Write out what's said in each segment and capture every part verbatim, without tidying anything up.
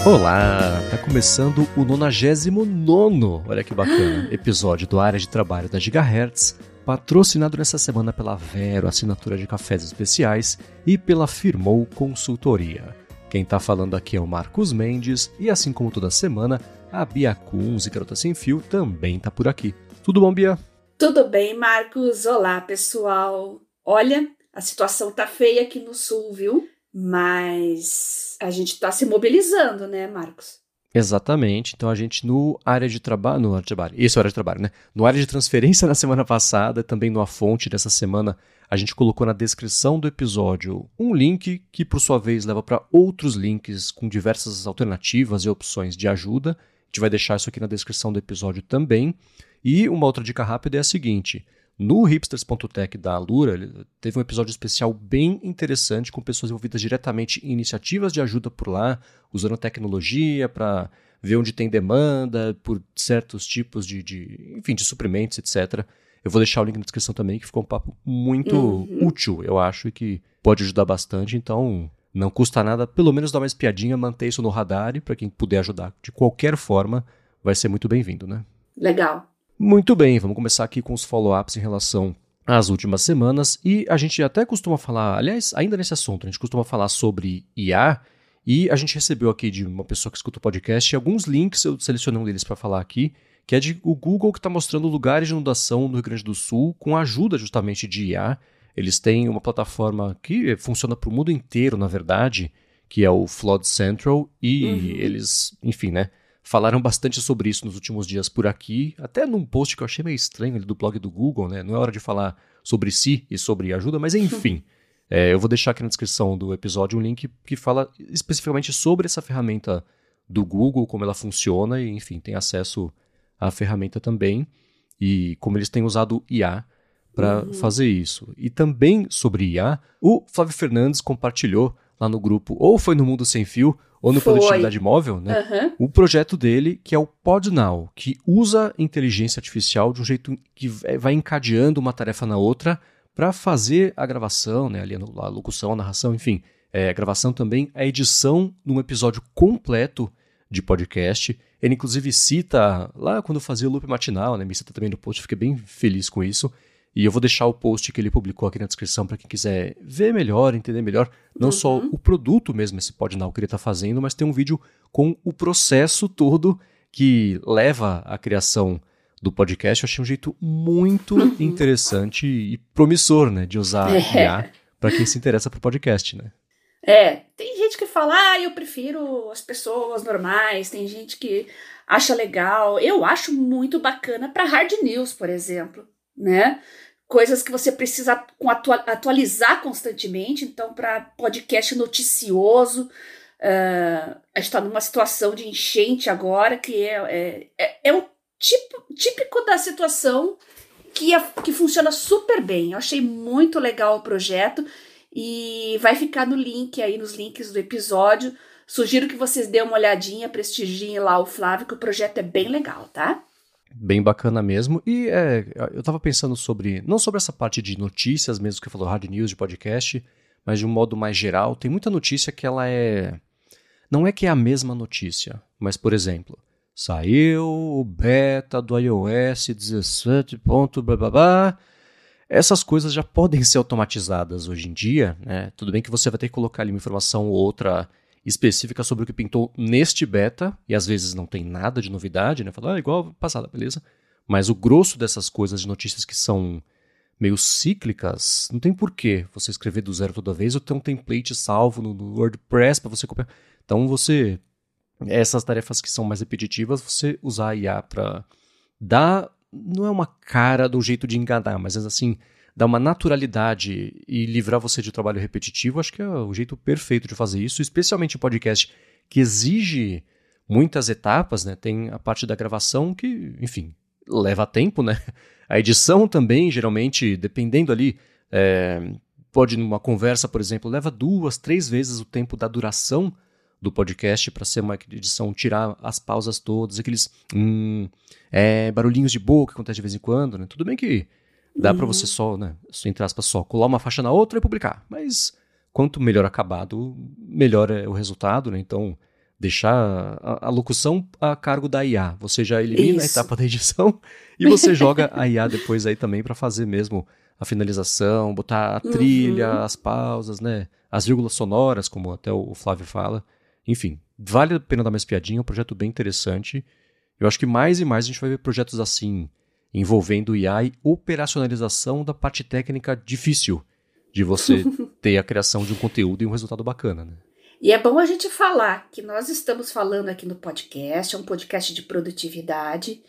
Olá, tá começando o nonagésimo nono, olha que bacana, episódio do Área de Trabalho da Gigahertz, patrocinado nessa semana pela Vero, assinatura de cafés especiais, e pela Firmou Consultoria. Quem tá falando aqui é o Marcos Mendes, e assim como toda semana, a Bia Kunz e Garota Sem Fio também tá por aqui. Tudo bom, Bia? Tudo bem, Marcos? Olá, pessoal. Olha, a situação tá feia aqui no sul, viu? Mas a gente tá se mobilizando, né, Marcos? Exatamente. Então a gente no área de trabalho, no área de trabalho, isso é área de trabalho, né? No área de transferência na semana passada, também no A Fonte dessa semana, a gente colocou na descrição do episódio um link que, por sua vez, leva para outros links com diversas alternativas e opções de ajuda. A gente vai deixar isso aqui na descrição do episódio também. E uma outra dica rápida é a seguinte: no hipsters ponto tech da Alura, teve um episódio especial bem interessante com pessoas envolvidas diretamente em iniciativas de ajuda por lá, usando tecnologia para ver onde tem demanda por certos tipos de, de, enfim, de suprimentos, etcétera. Eu vou deixar o link na descrição também, que ficou um papo muito Uhum. útil, eu acho, e que pode ajudar bastante. Então, não custa nada, pelo menos dar uma espiadinha, manter isso no radar, e para quem puder ajudar de qualquer forma, vai ser muito bem-vindo, né? Legal. Muito bem, vamos começar aqui com os follow-ups em relação às últimas semanas, e a gente até costuma falar, aliás, ainda nesse assunto, a gente costuma falar sobre I A, e a gente recebeu aqui de uma pessoa que escuta o podcast alguns links, eu selecionei um deles para falar aqui, que é de o Google, que está mostrando lugares de inundação no Rio Grande do Sul com a ajuda justamente de I A. Eles têm uma plataforma que funciona para o mundo inteiro, na verdade, que é o Flood Central, e Uhum. eles, enfim, né, falaram bastante sobre isso nos últimos dias por aqui, até num post que eu achei meio estranho ali do blog do Google, né? Não é hora de falar sobre si e sobre ajuda, mas enfim. é, eu vou deixar aqui na descrição do episódio um link que fala especificamente sobre essa ferramenta do Google, como ela funciona, e enfim, tem acesso à ferramenta também, e como eles têm usado I A para Uhum. fazer isso. E também sobre I A, o Flávio Fernandes compartilhou lá no grupo, ou foi no Mundo Sem Fio, ou no Foi. Produtividade Móvel, né? Uhum. O projeto dele, que é o PodNow, que usa inteligência artificial de um jeito que vai encadeando uma tarefa na outra para fazer a gravação, né, ali a locução, a narração, enfim, é, a gravação também, a edição num episódio completo de podcast. Ele inclusive cita, lá quando eu fazia o loop matinal, né, me cita também no post, fiquei bem feliz com isso. E eu vou deixar o post que ele publicou aqui na descrição para quem quiser ver melhor, entender melhor, não Uhum. só o produto mesmo, esse PodNow que ele está fazendo, mas tem um vídeo com o processo todo que leva à criação do podcast. Eu achei um jeito muito Uhum. interessante e promissor, né, de usar É. I A para quem se interessa por podcast, né? É, tem gente que fala, ah, eu prefiro as pessoas normais, tem gente que acha legal. Eu acho muito bacana para hard news, por exemplo, né? Coisas que você precisa atualizar constantemente. Então, para podcast noticioso, uh, a gente está numa situação de enchente agora, que é, é, é o tipo, típico da situação que, é, que funciona super bem. Eu achei muito legal o projeto e vai ficar no link aí, nos links do episódio. Sugiro que vocês dêem uma olhadinha, prestigiem lá o Flávio, que o projeto é bem legal, tá? Bem bacana mesmo. E é, eu tava pensando sobre, não sobre essa parte de notícias mesmo, que falou hard news de podcast, mas de um modo mais geral. Tem muita notícia que ela é... Não é que é a mesma notícia, mas, por exemplo, saiu o beta do iOS dezessete. Blá, blá, blá. Essas coisas já podem ser automatizadas hoje em dia, né? Tudo bem que você vai ter que colocar ali uma informação ou outra específica sobre o que pintou neste beta, e às vezes não tem nada de novidade, né? Fala, ah, igual passada, beleza? Mas o grosso dessas coisas, de notícias que são meio cíclicas, não tem porquê você escrever do zero toda vez ou ter um template salvo no, no WordPress para você copiar. Então você, essas tarefas que são mais repetitivas, você usar a I A para dar, não é uma cara do jeito de enganar, mas assim, dar uma naturalidade e livrar você de trabalho repetitivo, acho que é o jeito perfeito de fazer isso, especialmente em podcast que exige muitas etapas, né? Tem a parte da gravação que, enfim, leva tempo, né? A edição também, geralmente, dependendo ali, é, pode numa conversa, por exemplo, leva duas, três vezes o tempo da duração do podcast para ser uma edição, tirar as pausas todas, aqueles hum, é, barulhinhos de boca que acontece de vez em quando, né? Tudo bem que dá Uhum. para você só, né, entre aspas, só colar uma faixa na outra e publicar. Mas quanto melhor acabado, melhor é o resultado, né? Então deixar a, a locução a cargo da I A. Você já elimina Isso. a etapa da edição e você joga a I A depois aí também para fazer mesmo a finalização, botar a trilha, Uhum. as pausas, né? As vírgulas sonoras, como até o Flávio fala. Enfim, vale a pena dar uma espiadinha, é um projeto bem interessante. Eu acho que mais e mais a gente vai ver projetos assim, envolvendo I A e operacionalização da parte técnica difícil de você ter a criação de um conteúdo e um resultado bacana, né? E é bom a gente falar que nós estamos falando aqui no podcast, é um podcast de produtividade.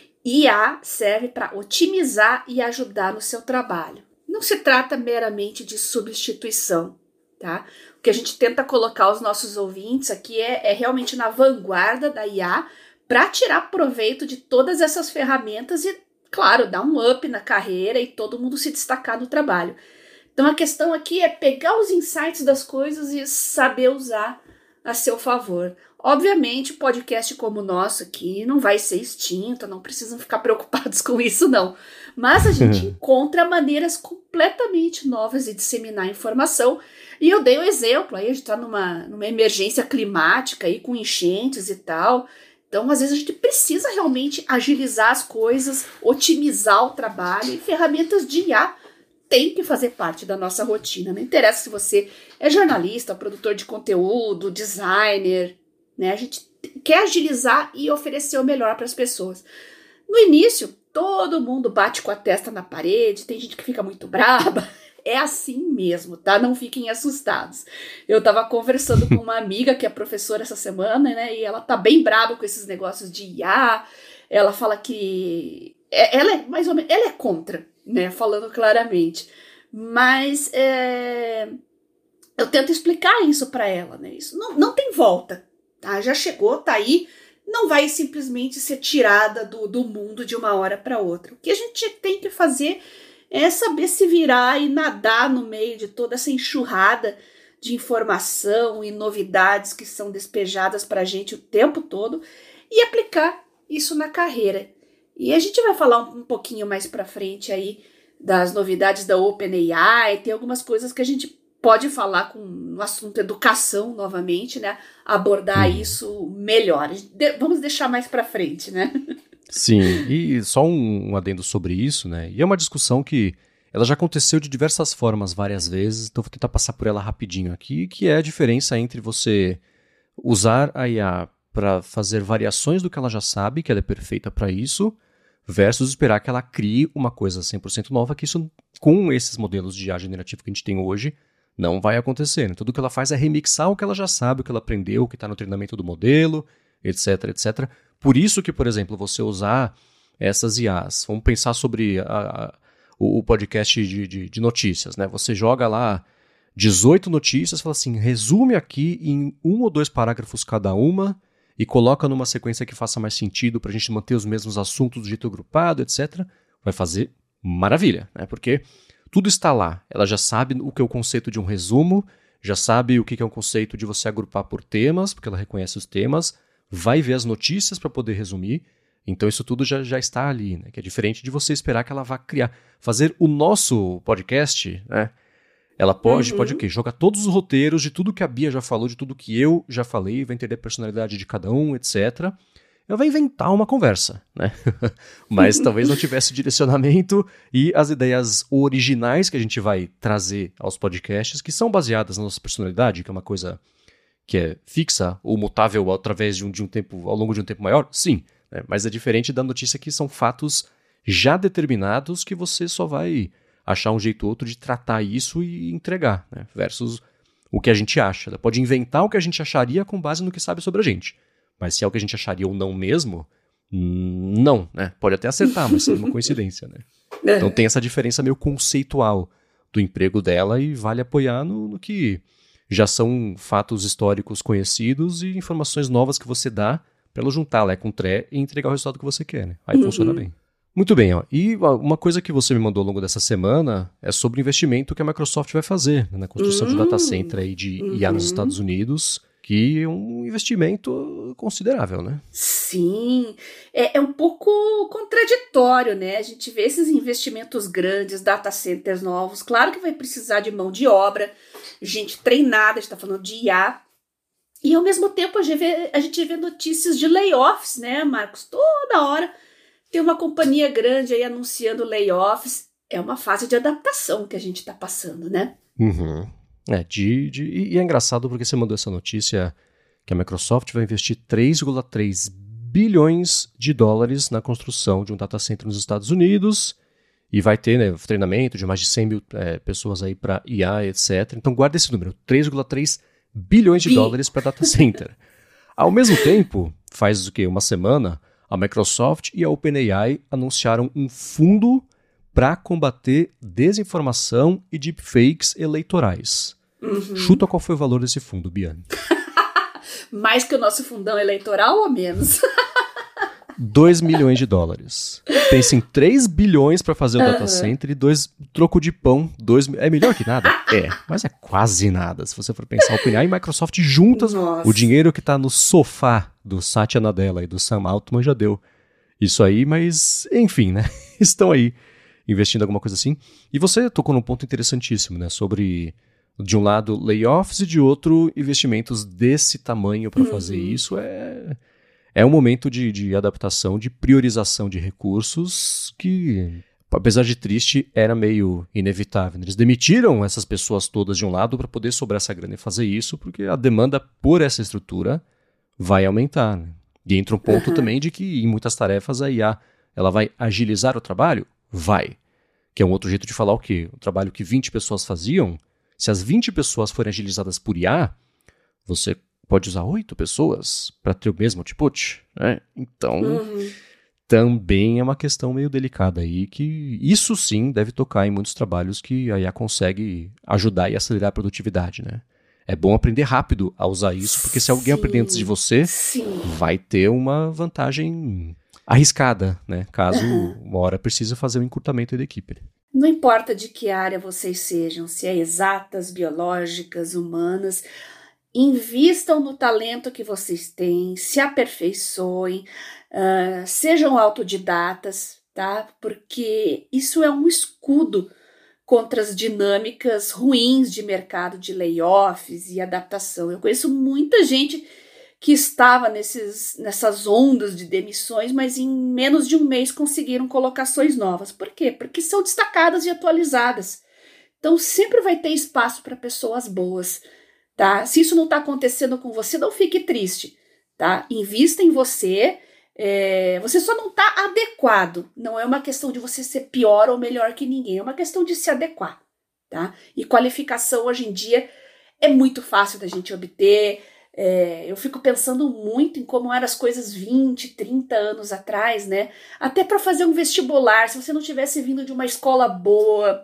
I A serve para otimizar e ajudar no seu trabalho. Não se trata meramente de substituição, tá? O que a gente tenta colocar os nossos ouvintes aqui é, é realmente na vanguarda da I A para tirar proveito de todas essas ferramentas e, claro, dar um up na carreira e todo mundo se destacar no trabalho. Então a questão aqui é pegar os insights das coisas e saber usar a seu favor. Obviamente, podcast como o nosso aqui não vai ser extinto, não precisam ficar preocupados com isso, não. Mas a gente encontra maneiras completamente novas de disseminar informação. E eu dei o um exemplo, aí a gente está numa, numa emergência climática, aí, com enchentes e tal. Então, às vezes, a gente precisa realmente agilizar as coisas, otimizar o trabalho, e ferramentas de I A tem que fazer parte da nossa rotina. Não interessa se você é jornalista, produtor de conteúdo, designer, né? A gente quer agilizar e oferecer o melhor para as pessoas. No início, todo mundo bate com a testa na parede, tem gente que fica muito braba. É assim mesmo, tá? Não fiquem assustados. Eu tava conversando com uma amiga que é professora essa semana, né? E ela tá bem braba com esses negócios de I A. Ela fala que ela é mais ou menos, ela é contra, né? Falando claramente. Mas é, eu tento explicar isso para ela, né? Isso não, não tem volta, tá? Já chegou, tá aí. Não vai simplesmente ser tirada do, do mundo de uma hora para outra. O que a gente tem que fazer é saber se virar e nadar no meio de toda essa enxurrada de informação e novidades que são despejadas para a gente o tempo todo e aplicar isso na carreira. E a gente vai falar um, um pouquinho mais para frente aí das novidades da OpenAI, tem algumas coisas que a gente pode falar com no assunto educação novamente, né? Abordar hum. isso melhor. De, vamos deixar mais para frente, né? Sim, e só um, um adendo sobre isso, né? E é uma discussão que ela já aconteceu de diversas formas várias vezes, então vou tentar passar por ela rapidinho aqui, que é a diferença entre você usar a I A para fazer variações do que ela já sabe, que ela é perfeita para isso, versus esperar que ela crie uma coisa cem por cento nova, que isso, com esses modelos de I A generativo que a gente tem hoje, não vai acontecer. Né? Tudo que ela faz é remixar o que ela já sabe, o que ela aprendeu, o que está no treinamento do modelo, etc, etcétera. Por isso que, por exemplo, você usar essas I As, vamos pensar sobre a, a, o, o podcast de, de, de notícias, né? Você joga lá dezoito notícias, fala assim, resume aqui em um ou dois parágrafos cada uma e coloca numa sequência que faça mais sentido para a gente manter os mesmos assuntos do jeito agrupado, etcétera. Vai fazer maravilha, né? Porque tudo está lá. Ela já sabe o que é o conceito de um resumo, já sabe o que é o conceito de você agrupar por temas, porque ela reconhece os temas, vai ver as notícias para poder resumir, então isso tudo já, já está ali, né? Que é diferente de você esperar que ela vá criar, fazer o nosso podcast, né? Ela pode, uhum. pode o quê? Jogar todos os roteiros de tudo que a Bia já falou, de tudo que eu já falei, vai entender a personalidade de cada um, etcétera. Ela vai inventar uma conversa, né? Mas talvez não tivesse direcionamento e as ideias originais que a gente vai trazer aos podcasts, que são baseadas na nossa personalidade, que é uma coisa que é fixa ou mutável através de um, de um tempo, ao longo de um tempo maior? Sim, né? Mas é diferente da notícia que são fatos já determinados que você só vai achar um jeito ou outro de tratar isso e entregar, né? Versus o que a gente acha. Ela pode inventar o que a gente acharia com base no que sabe sobre a gente. Mas se é o que a gente acharia ou não mesmo, não, né? Pode até acertar, mas seria uma coincidência, né? Então tem essa diferença meio conceitual do emprego dela e vale apoiar no, no que já são fatos históricos conhecidos e informações novas que você dá para ela juntar lá com o tré e entregar o resultado que você quer, né? Aí uhum. funciona bem. Muito bem, ó. E uma coisa que você me mandou ao longo dessa semana é sobre o investimento que a Microsoft vai fazer, né, na construção uhum. de data center aí de uhum. I A nos Estados Unidos, que é um investimento considerável, né? Sim, é, é um pouco contraditório, né? A gente vê esses investimentos grandes, data centers novos, claro que vai precisar de mão de obra, gente treinada, a gente está falando de I A, E ao mesmo tempo a gente vê, a gente vê notícias de layoffs, né, Marcos? Toda hora tem uma companhia grande aí anunciando layoffs. É uma fase de adaptação que a gente está passando, né? Uhum. É, de, de, e é engraçado porque você mandou essa notícia que a Microsoft vai investir três vírgula três bilhões de dólares na construção de um data center nos Estados Unidos e vai ter, né, treinamento de mais de cem mil é, pessoas aí para I A, etcétera. Então guarda esse número, três vírgula três bilhões de Bi. dólares para data center. Ao mesmo tempo, faz o quê? Uma semana, a Microsoft e a OpenAI anunciaram um fundo para combater desinformação e deepfakes eleitorais. Uhum. Chuta qual foi o valor desse fundo, Biane. Mais que o nosso fundão eleitoral ou menos? dois milhões de dólares. Pensa em três bilhões para fazer o uhum. data center e dois troco de pão. Dois, é melhor que nada? É, mas é quase nada. Se você for pensar, OpenAI e Microsoft juntas, Nossa. O dinheiro que está no sofá do Satya Nadella e do Sam Altman já deu isso aí, mas enfim, né? Estão aí investindo em alguma coisa assim. E você tocou num ponto interessantíssimo, né? Sobre, de um lado, layoffs e de outro, investimentos desse tamanho para uhum. fazer isso. É, é um momento de, de adaptação, de priorização de recursos que, apesar de triste, era meio inevitável. Eles demitiram essas pessoas todas de um lado para poder sobrar essa grana e fazer isso, porque a demanda por essa estrutura vai aumentar. Né? E entra um ponto uhum. também de que, em muitas tarefas, a I A ela vai agilizar o trabalho? Vai. Que é um outro jeito de falar o quê? O trabalho que vinte pessoas faziam, se as vinte pessoas forem agilizadas por I A, você pode usar oito pessoas para ter o mesmo output, né? Então, uhum. também é uma questão meio delicada aí, que isso sim deve tocar em muitos trabalhos que a I A consegue ajudar e acelerar a produtividade, né? É bom aprender rápido a usar isso, porque se alguém sim, aprender antes de você, sim. vai ter uma vantagem arriscada, né? Caso uhum. uma hora precise fazer um encurtamento da equipe. Não importa de que área vocês sejam, se é exatas, biológicas, humanas, invistam no talento que vocês têm, se aperfeiçoem, uh, sejam autodidatas, tá? Porque isso é um escudo contra as dinâmicas ruins de mercado de layoffs e adaptação. Eu conheço muita gente que estava nesses, nessas ondas de demissões, mas em menos de um mês conseguiram colocações novas. Por quê? Porque são destacadas e atualizadas. Então sempre vai ter espaço para pessoas boas, tá? Se isso não está acontecendo com você, não fique triste, tá? Invista em você, é, você só não está adequado. Não é uma questão de você ser pior ou melhor que ninguém, é uma questão de se adequar, tá? E qualificação hoje em dia é muito fácil da gente obter. É, eu fico pensando muito em como eram as coisas vinte, trinta anos atrás, né? Até para fazer um vestibular, se você não tivesse vindo de uma escola boa,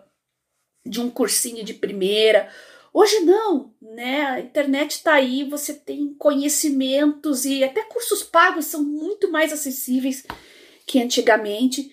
de um cursinho de primeira. Hoje não, né? A internet está aí, você tem conhecimentos e até cursos pagos são muito mais acessíveis que antigamente.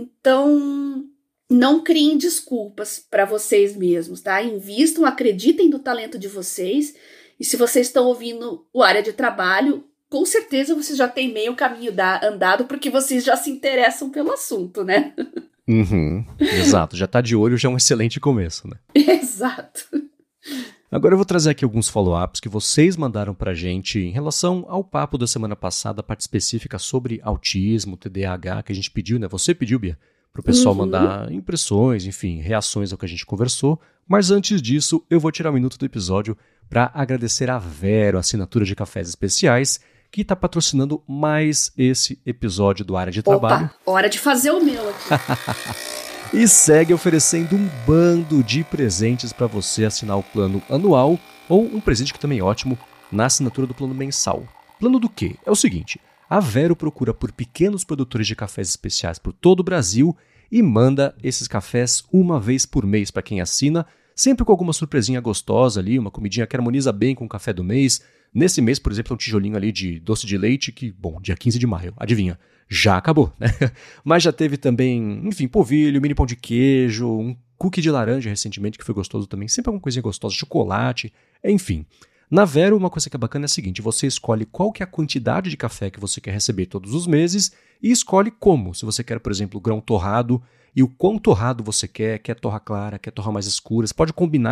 Então, não criem desculpas para vocês mesmos, tá? Invistam, acreditem no talento de vocês. E se vocês estão ouvindo o Área de Trabalho, com certeza vocês já têm meio caminho da, andado, porque vocês já se interessam pelo assunto, né? Uhum, exato, já tá de olho, já é um excelente começo, né? Exato. Agora eu vou trazer aqui alguns follow-ups que vocês mandaram pra gente em relação ao papo da semana passada, a parte específica sobre autismo, T D A H, que a gente pediu, né? Você pediu, Bia, pro pessoal uhum. mandar impressões, enfim, reações ao que a gente conversou. Mas antes disso, eu vou tirar um minuto do episódio para agradecer a Vero, assinatura de cafés especiais, que está patrocinando mais esse episódio do Área de Trabalho. Opa, hora de fazer o meu aqui. E segue oferecendo um bando de presentes para você assinar o plano anual ou um presente que também é ótimo na assinatura do plano mensal. Plano do quê? É o seguinte, a Vero procura por pequenos produtores de cafés especiais por todo o Brasil e manda esses cafés uma vez por mês para quem assina, sempre com alguma surpresinha gostosa ali, uma comidinha que harmoniza bem com o café do mês. Nesse mês, por exemplo, é um tijolinho ali de doce de leite que, bom, dia quinze de maio, adivinha, já acabou, né? Mas já teve também, enfim, polvilho, mini pão de queijo, um cookie de laranja recentemente que foi gostoso também, sempre alguma coisinha gostosa, chocolate, enfim. Na Vero, uma coisa que é bacana é a seguinte, você escolhe qual que é a quantidade de café que você quer receber todos os meses e escolhe como, se você quer, por exemplo, grão torrado, e o quão torrado você quer, quer torra clara, quer torra mais escura, você pode combinar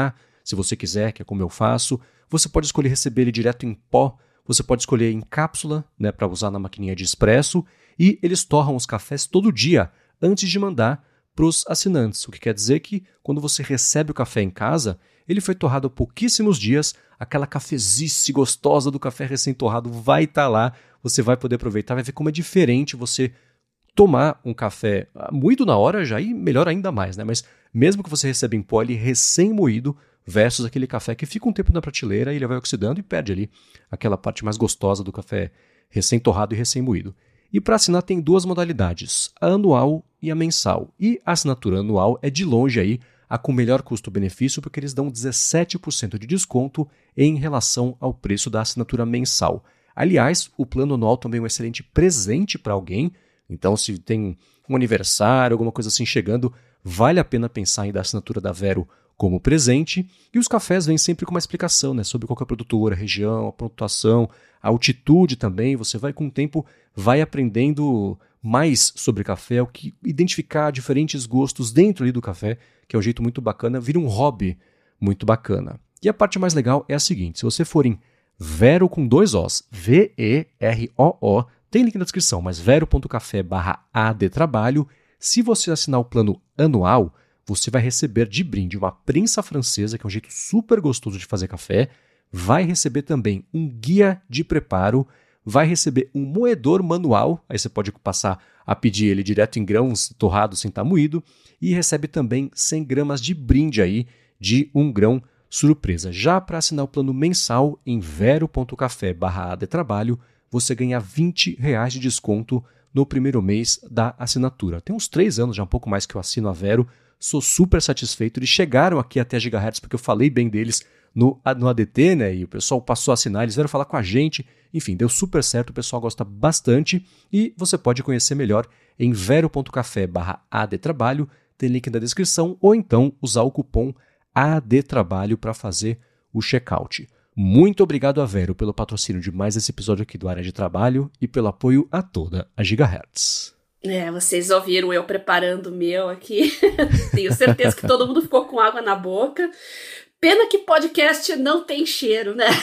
se você quiser, que é como eu faço. Você pode escolher receber ele direto em pó, você pode escolher em cápsula, né, para usar na maquininha de expresso, e eles torram os cafés todo dia antes de mandar para os assinantes, o que quer dizer que quando você recebe o café em casa, ele foi torrado há pouquíssimos dias, aquela cafezice gostosa do café recém-torrado vai estar lá, você vai poder aproveitar, vai ver como é diferente você tomar um café moído na hora já e melhor ainda mais, né? Mas mesmo que você receba em pó ele recém-moído versus aquele café que fica um tempo na prateleira e ele vai oxidando e perde ali aquela parte mais gostosa do café recém-torrado e recém-moído. E para assinar tem duas modalidades, a anual e a mensal. E a assinatura anual é de longe aí a com melhor custo-benefício porque eles dão dezessete por cento de desconto em relação ao preço da assinatura mensal. Aliás, o plano anual também é um excelente presente para alguém. Então, se tem um aniversário, alguma coisa assim chegando, vale a pena pensar em dar a assinatura da Vero como presente. E os cafés vêm sempre com uma explicação, né, sobre qual é a produtora, a região, a pontuação, a altitude também. Você vai com o tempo, vai aprendendo mais sobre café, o que identificar diferentes gostos dentro ali do café, que é um jeito muito bacana, vira um hobby muito bacana. E a parte mais legal é a seguinte, se você for em Vero com dois Os, V E R O O, tem link na descrição, mas vero.café barra adtrabalho. Se você assinar o plano anual, você vai receber de brinde uma prensa francesa, que é um jeito super gostoso de fazer café. Vai receber também um guia de preparo. Vai receber um moedor manual. Aí você pode passar a pedir ele direto em grãos, torrado sem estar moído. E recebe também cem gramas de brinde aí de um grão surpresa. Já para assinar o plano mensal em vero.café barra adtrabalho, você ganha vinte reais de desconto no primeiro mês da assinatura. Tem uns três anos, já um pouco mais que eu assino a Vero, sou super satisfeito. Eles chegaram aqui até a Gigahertz porque eu falei bem deles no, no A D T, né? E o pessoal passou a assinar, eles vieram falar com a gente. Enfim, deu super certo, o pessoal gosta bastante. E você pode conhecer melhor em vero.café barra adtrabalho, tem link na descrição, ou então usar o cupom ADTrabalho para fazer o checkout. Muito obrigado a Vero pelo patrocínio de mais esse episódio aqui do Área de Trabalho e pelo apoio a toda a Gigahertz. É, vocês ouviram eu preparando o meu aqui. Tenho certeza que todo mundo ficou com água na boca. Pena que podcast não tem cheiro, né?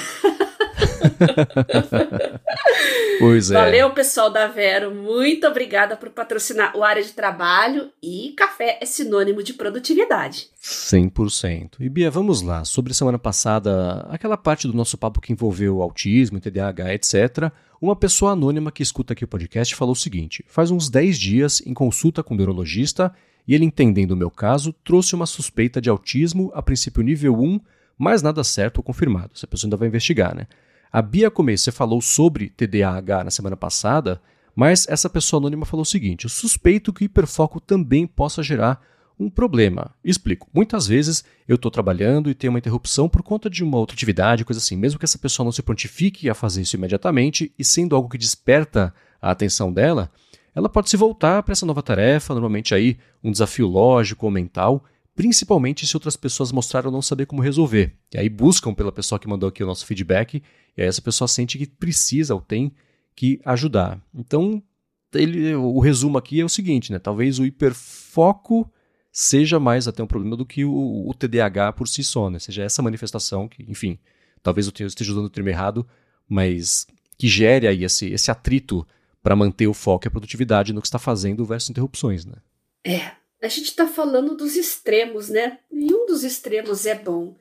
Pois é. Valeu, pessoal da Vero. Muito obrigada por patrocinar o Área de Trabalho. E café é sinônimo de produtividade. cem por cento. E Bia, vamos lá. Sobre semana passada, aquela parte do nosso papo que envolveu autismo, T D A H, etcétera, uma pessoa anônima que escuta aqui o podcast falou o seguinte: faz uns dez dias, em consulta com o neurologista, e ele, entendendo o meu caso, trouxe uma suspeita de autismo, a princípio nível um, mas nada certo ou confirmado. Essa pessoa ainda vai investigar, né? A Bia Começo, você falou sobre T D A H na semana passada, mas essa pessoa anônima falou o seguinte: eu suspeito que o hiperfoco também possa gerar um problema. Explico. Muitas vezes eu estou trabalhando e tenho uma interrupção por conta de uma outra atividade, coisa assim. Mesmo que essa pessoa não se prontifique a fazer isso imediatamente, e sendo algo que desperta a atenção dela, ela pode se voltar para essa nova tarefa, normalmente aí um desafio lógico ou mental, principalmente se outras pessoas mostraram não saber como resolver. E aí buscam pela pessoa que mandou aqui o nosso feedback, e aí essa pessoa sente que precisa ou tem que ajudar. Então, ele, o resumo aqui é o seguinte, né? Talvez o hiperfoco seja mais até um problema do que o, o T D A H por si só, né? Seja essa manifestação que, enfim, talvez eu esteja usando o termo errado, mas que gere aí esse, esse atrito para manter o foco e a produtividade no que está fazendo versus interrupções, né? É, a gente está falando dos extremos, né? Nenhum dos extremos é bom.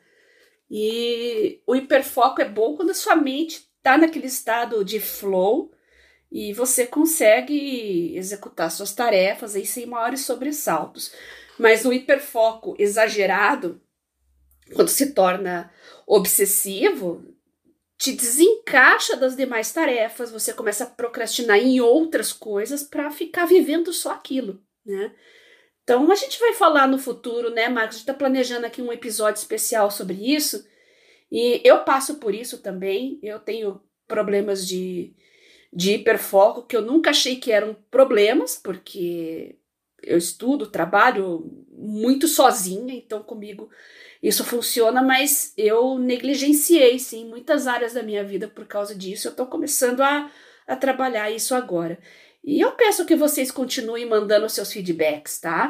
E o hiperfoco é bom quando a sua mente está naquele estado de flow e você consegue executar suas tarefas aí sem maiores sobressaltos. Mas o hiperfoco exagerado, quando se torna obsessivo, te desencaixa das demais tarefas, você começa a procrastinar em outras coisas para ficar vivendo só aquilo, né? Então a gente vai falar no futuro, né, Marcos? A gente está planejando aqui um episódio especial sobre isso, e eu passo por isso também. Eu tenho problemas de, de hiperfoco que eu nunca achei que eram problemas, porque eu estudo, trabalho muito sozinha, então comigo isso funciona, mas eu negligenciei, sim, muitas áreas da minha vida por causa disso. Eu estou começando a, a trabalhar isso agora. E eu peço que vocês continuem mandando seus feedbacks, tá?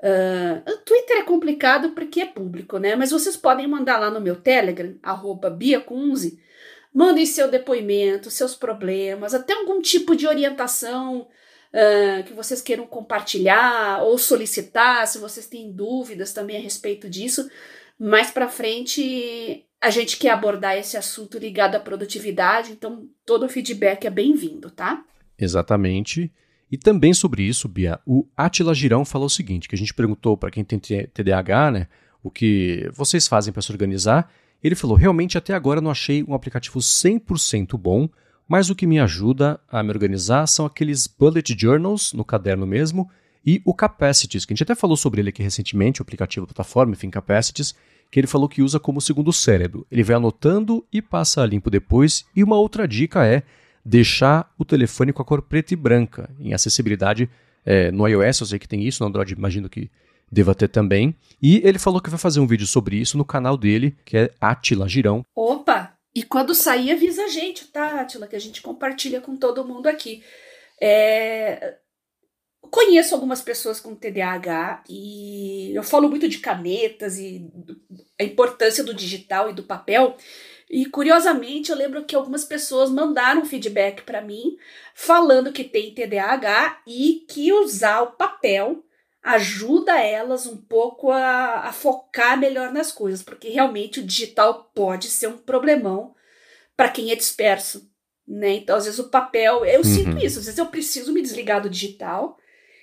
Uh, o Twitter é complicado porque é público, né? Mas vocês podem mandar lá no meu Telegram, arroba Bia Kunze, mandem seu depoimento, seus problemas, até algum tipo de orientação uh, que vocês queiram compartilhar ou solicitar, se vocês têm dúvidas também a respeito disso. Mais pra frente, a gente quer abordar esse assunto ligado à produtividade, então todo o feedback é bem-vindo, tá? Exatamente. E também sobre isso, Bia, o Átila Girão falou o seguinte, que a gente perguntou para quem tem T D A H, né, o que vocês fazem para se organizar. Ele falou, realmente até agora não achei um aplicativo cem por cento bom, mas o que me ajuda a me organizar são aqueles bullet journals, no caderno mesmo, e o Capacities, que a gente até falou sobre ele aqui recentemente, o aplicativo da plataforma, enfim, Capacities, que ele falou que usa como segundo cérebro. Ele vai anotando e passa a limpo depois. E uma outra dica é deixar o telefone com a cor preta e branca. Em acessibilidade, é, no iOS eu sei que tem isso, no Android imagino que deva ter também. E ele falou que vai fazer um vídeo sobre isso no canal dele, que é Átila Girão. Opa! E quando sair, avisa a gente, tá, Átila? Que a gente compartilha com todo mundo aqui. É... Conheço algumas pessoas com T D A H e eu falo muito de canetas e a importância do digital e do papel. E, curiosamente, eu lembro que algumas pessoas mandaram feedback para mim falando que tem T D A H e que usar o papel ajuda elas um pouco a, a focar melhor nas coisas, porque realmente o digital pode ser um problemão para quem é disperso, né? Então, às vezes, o papel... Eu uhum. sinto isso, às vezes eu preciso me desligar do digital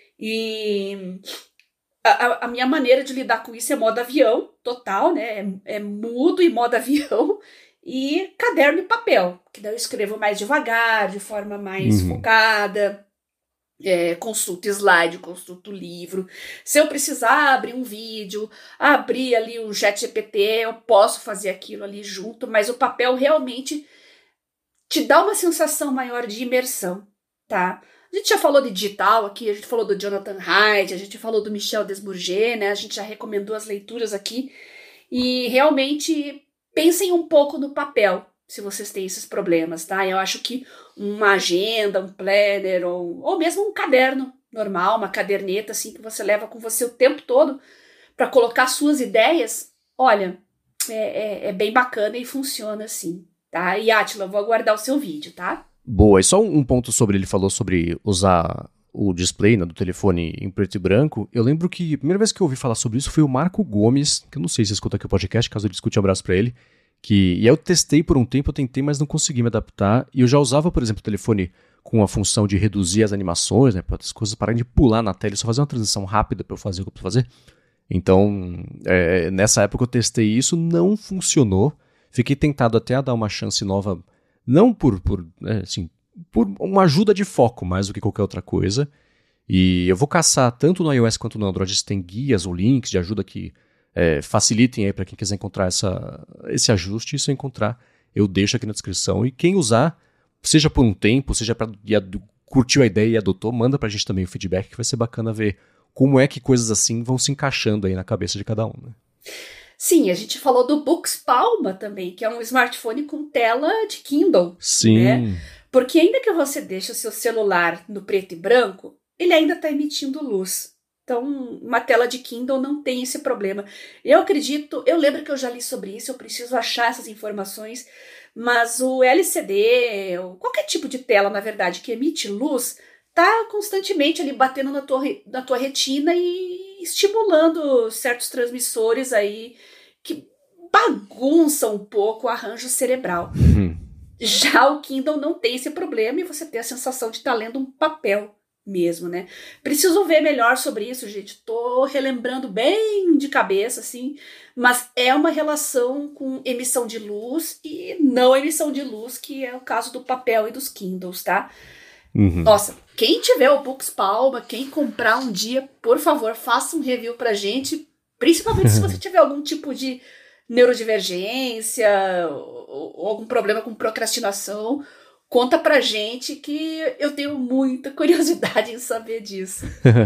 e... A, a minha maneira de lidar com isso é modo avião, total, né? É, é mudo e modo avião. E caderno e papel, que daí eu escrevo mais devagar, de forma mais uhum. focada, é, consulto slide, consulto livro. Se eu precisar abrir um vídeo, abrir ali um chat G P T, eu posso fazer aquilo ali junto, mas o papel realmente te dá uma sensação maior de imersão, tá? A gente já falou de digital aqui, a gente falou do Jonathan Haidt, a gente falou do Michel Desbourget, né? A gente já recomendou as leituras aqui, e realmente... Pensem um pouco no papel, se vocês têm esses problemas, tá? Eu acho que uma agenda, um planner, ou, ou mesmo um caderno normal, uma caderneta, assim, que você leva com você o tempo todo para colocar suas ideias, olha, é, é, é bem bacana e funciona assim, tá? E, Átila, eu vou aguardar o seu vídeo, tá? Boa, e só um ponto sobre, ele falou sobre usar o display, né, do telefone em preto e branco. Eu lembro que a primeira vez que eu ouvi falar sobre isso foi o Marco Gomes, que eu não sei se escuta aqui o podcast, caso ele escute, um abraço pra ele, que, e eu testei por um tempo, eu tentei, mas não consegui me adaptar, e eu já usava, por exemplo, o telefone com a função de reduzir as animações, né, para as coisas pararem de pular na tela, só fazer uma transição rápida para eu fazer o que eu preciso fazer. Então, é, nessa época eu testei isso, não funcionou, fiquei tentado até a dar uma chance nova, não por, por é, assim, por uma ajuda de foco mais do que qualquer outra coisa. E eu vou caçar tanto no iOS quanto no Android, se tem guias ou links de ajuda que é, facilitem aí para quem quiser encontrar essa, esse ajuste. E se eu encontrar, eu deixo aqui na descrição. E quem usar, seja por um tempo, seja para curtiu a ideia e adotou, manda pra gente também o feedback, que vai ser bacana ver como é que coisas assim vão se encaixando aí na cabeça de cada um, né? Sim, a gente falou do Books Palma também, que é um smartphone com tela de Kindle. Sim. Né? Porque ainda que você deixe o seu celular no preto e branco, ele ainda está emitindo luz. Então, uma tela de Kindle não tem esse problema. Eu acredito, eu lembro que eu já li sobre isso, eu preciso achar essas informações, mas o L C D, ou qualquer tipo de tela, na verdade, que emite luz, está constantemente ali batendo na tua, na tua retina e estimulando certos transmissores aí que bagunçam um pouco o arranjo cerebral. Uhum. Já o Kindle não tem esse problema e você tem a sensação de estar lendo um papel mesmo, né? Preciso ver melhor sobre isso, gente. Tô relembrando bem de cabeça, assim, mas é uma relação com emissão de luz e não emissão de luz, que é o caso do papel e dos Kindles, tá? Uhum. Nossa, quem tiver o Books Palma, quem comprar um dia, por favor, faça um review pra gente, principalmente se você tiver algum tipo de neurodivergência ou, ou algum problema com procrastinação, conta pra gente que eu tenho muita curiosidade em saber disso.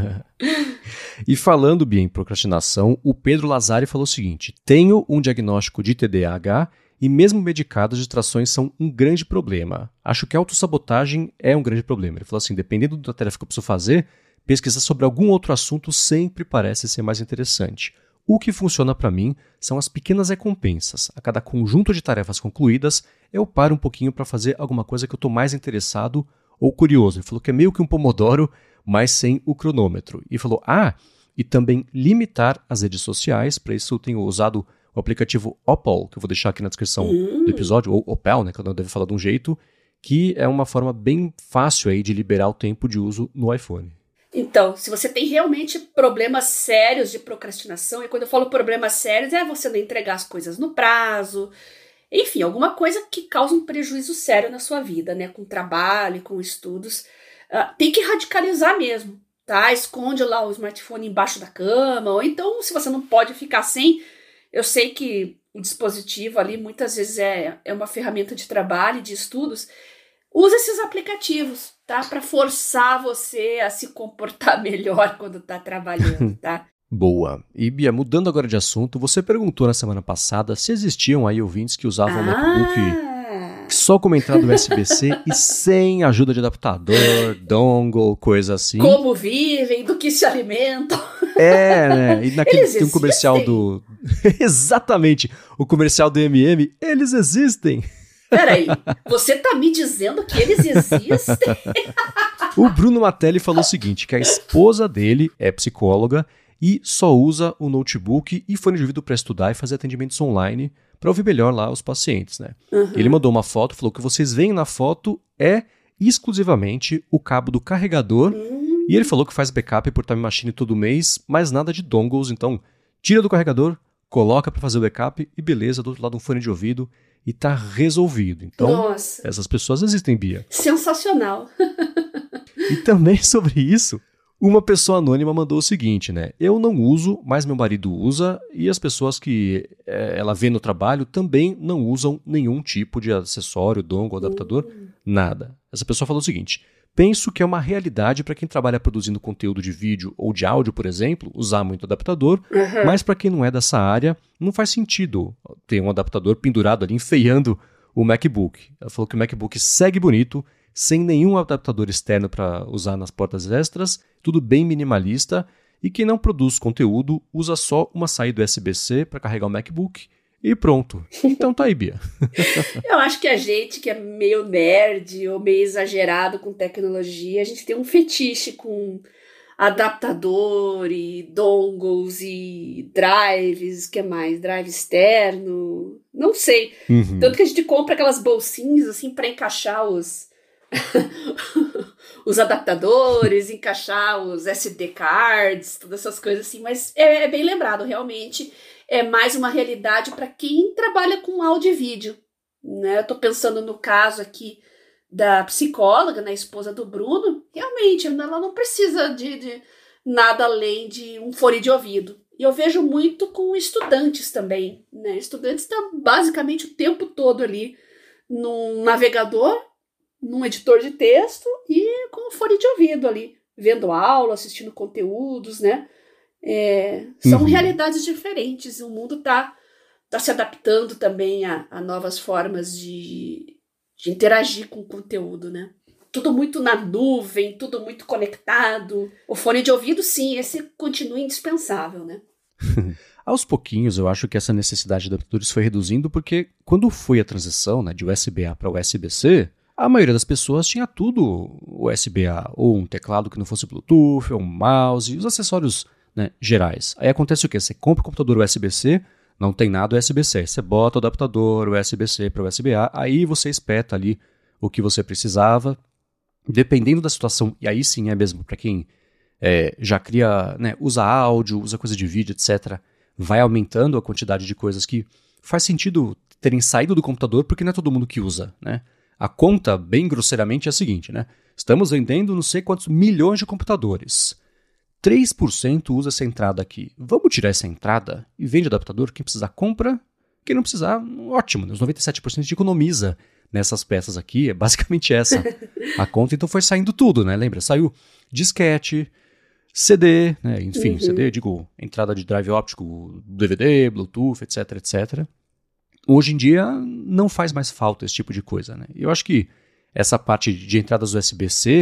E falando, Bia, em procrastinação, o Pedro Lazari falou o seguinte: tenho um diagnóstico de T D A H e mesmo medicado, as distrações são um grande problema. Acho que a autossabotagem é um grande problema. Ele falou assim, dependendo da tarefa que eu preciso fazer, pesquisar sobre algum outro assunto sempre parece ser mais interessante. O que funciona para mim são as pequenas recompensas. A cada conjunto de tarefas concluídas, eu paro um pouquinho para fazer alguma coisa que eu estou mais interessado ou curioso. Ele falou que é meio que um Pomodoro, mas sem o cronômetro. E falou, ah, e também limitar as redes sociais. Para isso eu tenho usado o aplicativo Opal, que eu vou deixar aqui na descrição Hum. do episódio, ou Opal, né, que eu não devo falar de um jeito, que é uma forma bem fácil aí de liberar o tempo de uso no iPhone. Então, se você tem realmente problemas sérios de procrastinação, e quando eu falo problemas sérios, é você não entregar as coisas no prazo, enfim, alguma coisa que causa um prejuízo sério na sua vida, né, com trabalho, com estudos, uh, tem que radicalizar mesmo, tá? Esconde lá o smartphone embaixo da cama, ou então, se você não pode ficar sem, eu sei que o dispositivo ali muitas vezes é, é uma ferramenta de trabalho, de estudos, usa esses aplicativos, tá? Para forçar você a se comportar melhor quando tá trabalhando, tá? Boa. E Bia, mudando agora de assunto, você perguntou na semana passada se existiam aí ouvintes que usavam o Ah! MacBook só com uma entrada U S B C e sem ajuda de adaptador, dongle, coisa assim. Como vivem, do que se alimentam. É, né? E naquele Eles tem um comercial existem? do... Exatamente! O comercial do M e M, eles existem! Peraí, você tá me dizendo que eles existem? O Bruno Matelli falou o seguinte, que a esposa dele é psicóloga e só usa o notebook e fone de ouvido para estudar e fazer atendimentos online para ouvir melhor lá os pacientes, né? Uhum. Ele mandou uma foto, falou que o que vocês veem na foto é exclusivamente o cabo do carregador Hum. e ele falou que faz backup por time machine todo mês, mas nada de dongles, então tira do carregador, coloca para fazer o backup e beleza, do outro lado um fone de ouvido e tá resolvido. Então, Nossa, essas pessoas existem, Bia. sensacional. E também sobre isso, uma pessoa anônima mandou o seguinte, né? Eu não uso, mas meu marido usa e as pessoas que é, ela vê no trabalho também não usam nenhum tipo de acessório, dongle, adaptador, Hum. nada. Essa pessoa falou o seguinte, penso que é uma realidade para quem trabalha produzindo conteúdo de vídeo ou de áudio, por exemplo, usar muito adaptador, Uhum. mas para quem não é dessa área, não faz sentido ter um adaptador pendurado ali, enfeiando o MacBook. Ela falou que o MacBook segue bonito, sem nenhum adaptador externo para usar nas portas extras, tudo bem minimalista, e quem não produz conteúdo usa só uma saída U S B C para carregar o MacBook e pronto. Então tá aí, Bia. Eu acho que a gente que é meio nerd ou meio exagerado com tecnologia, a gente tem um fetiche com adaptador e dongles e drives, que mais? Drive externo, não sei. Uhum. Tanto que a gente compra aquelas bolsinhas assim para encaixar os os adaptadores, encaixar os S D cards, todas essas coisas assim, mas é, é bem lembrado, realmente é mais uma realidade para quem trabalha com áudio e vídeo, né? Eu tô pensando no caso aqui da psicóloga, né, esposa do Bruno, realmente ela não precisa de, de nada além de um fone de ouvido. E eu vejo muito com estudantes também, né? Estudantes estão basicamente o tempo todo ali num navegador, num editor de texto e com o fone de ouvido ali, vendo aula, assistindo conteúdos, né? É, são Uhum. realidades diferentes. O mundo está tá se adaptando também a, a novas formas de, de interagir com o conteúdo, né? Tudo muito na nuvem, tudo muito conectado. O fone de ouvido, sim, esse continua indispensável, né? Aos pouquinhos, eu acho que essa necessidade de adaptadores foi reduzindo porque quando foi a transição, né, de U S B A para U S B C, a maioria das pessoas tinha tudo U S B A, ou um teclado que não fosse Bluetooth, ou um mouse, e os acessórios, né, gerais. Aí acontece o quê? Você compra o computador U S B C, não tem nada U S B C. Você bota o adaptador U S B C para U S B A, aí você espeta ali o que você precisava. Dependendo da situação, e aí sim é mesmo para quem é, já cria, né, usa áudio, usa coisa de vídeo, etcétera, vai aumentando a quantidade de coisas que faz sentido terem saído do computador, porque não é todo mundo que usa, né? A conta, bem grosseiramente, é a seguinte, né? Estamos vendendo não sei quantos milhões de computadores. três por cento usa essa entrada aqui. Vamos tirar essa entrada e vende adaptador? Quem precisar, compra. Quem não precisar, ótimo. Né? Os noventa e sete por cento a gente economiza nessas peças aqui. É basicamente essa a conta. Então foi saindo tudo, né? Lembra? Saiu disquete, C D, né? Enfim, Uhum. C D, digo, entrada de drive óptico, D V D, Bluetooth, etc, etcétera. Hoje em dia não faz mais falta esse tipo de coisa, né? E eu acho que essa parte de entradas U S B C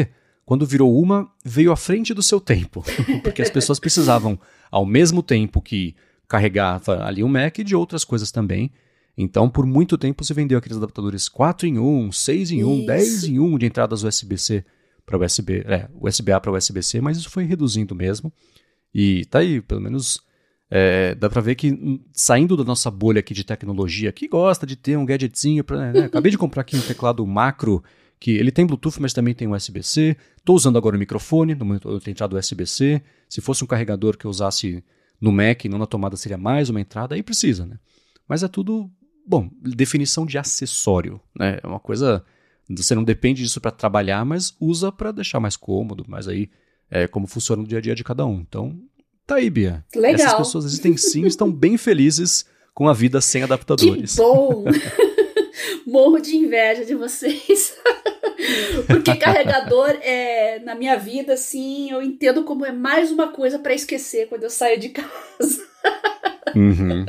quando virou uma, veio à frente do seu tempo. Porque as pessoas precisavam, ao mesmo tempo que carregava ali um Mac, de outras coisas também. Então, por muito tempo se vendeu aqueles adaptadores quatro em um, seis em um, dez em um de entradas U S B-C para U S B, é, U S B-A para U S B-C, mas isso foi reduzindo mesmo. E tá aí, pelo menos é, dá para ver que saindo da nossa bolha aqui de tecnologia, que gosta de ter um gadgetzinho, pra, né, acabei de comprar aqui um teclado macro, que ele tem Bluetooth, mas também tem U S B-C. Estou usando agora o microfone, no momento eu tenho entrada U S B-C. Se fosse um carregador que eu usasse no Mac, não na tomada, seria mais uma entrada, aí precisa, né? Mas é tudo... Bom, definição de acessório, né? É uma coisa, você não depende disso para trabalhar, mas usa para deixar mais cômodo, mas aí é como funciona no dia a dia de cada um. Então, tá aí, Bia. Legal. Essas pessoas existem sim, estão bem felizes com a vida sem adaptadores. Que bom! Morro de inveja de vocês. Porque carregador, é, na minha vida, assim, eu entendo como é mais uma coisa para esquecer quando eu saio de casa. Uhum.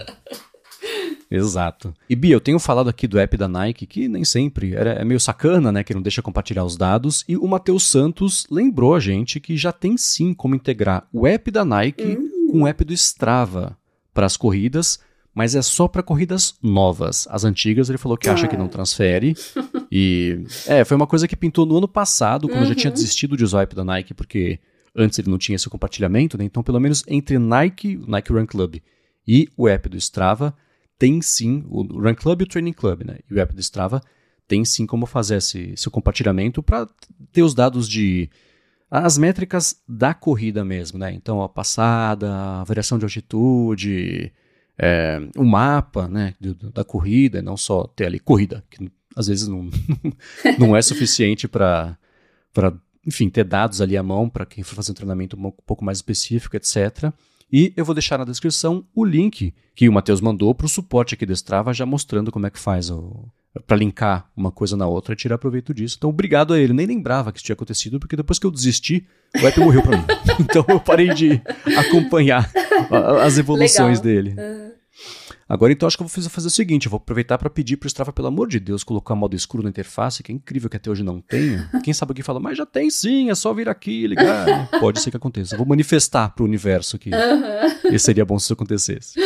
Exato. E Bia, eu tenho falado aqui do app da Nike, que nem sempre era, é meio sacana, né, que não deixa compartilhar os dados, e o Matheus Santos lembrou a gente que já tem sim como integrar o app da Nike hum. com o app do Strava para as corridas, mas é só para corridas novas. As antigas ele falou que acha ah. que não transfere, e é, foi uma coisa que pintou no ano passado, quando uhum. eu já tinha desistido de usar o app da Nike, porque antes ele não tinha esse compartilhamento, né, então pelo menos entre Nike, o Nike Run Club e o app do Strava, tem sim, o Run Club e o Training Club, né? E o app do Strava tem sim como fazer esse, esse compartilhamento para ter os dados de... as métricas da corrida mesmo, né? Então, a passada, a variação de altitude, é, o mapa, né, da corrida, não só ter ali corrida, que às vezes não, não é suficiente para, enfim, ter dados ali à mão para quem for fazer um treinamento um pouco mais específico, etcétera. E eu vou deixar na descrição o link que o Matheus mandou para o suporte aqui do Strava, já mostrando como é que faz para linkar uma coisa na outra e tirar proveito disso. Então, obrigado a ele. Nem lembrava que isso tinha acontecido, porque depois que eu desisti, o app morreu para mim. Então, eu parei de acompanhar as evoluções Legal. dele. Uhum. Agora, então, acho que eu vou fazer o seguinte, eu vou aproveitar para pedir para o Strava, pelo amor de Deus, colocar modo escuro na interface, que é incrível que até hoje não tenha. Quem sabe alguém fala, mas já tem sim, é só vir aqui e ligar. Pode ser que aconteça. Eu vou manifestar para o universo que uhum. esse seria bom se isso acontecesse.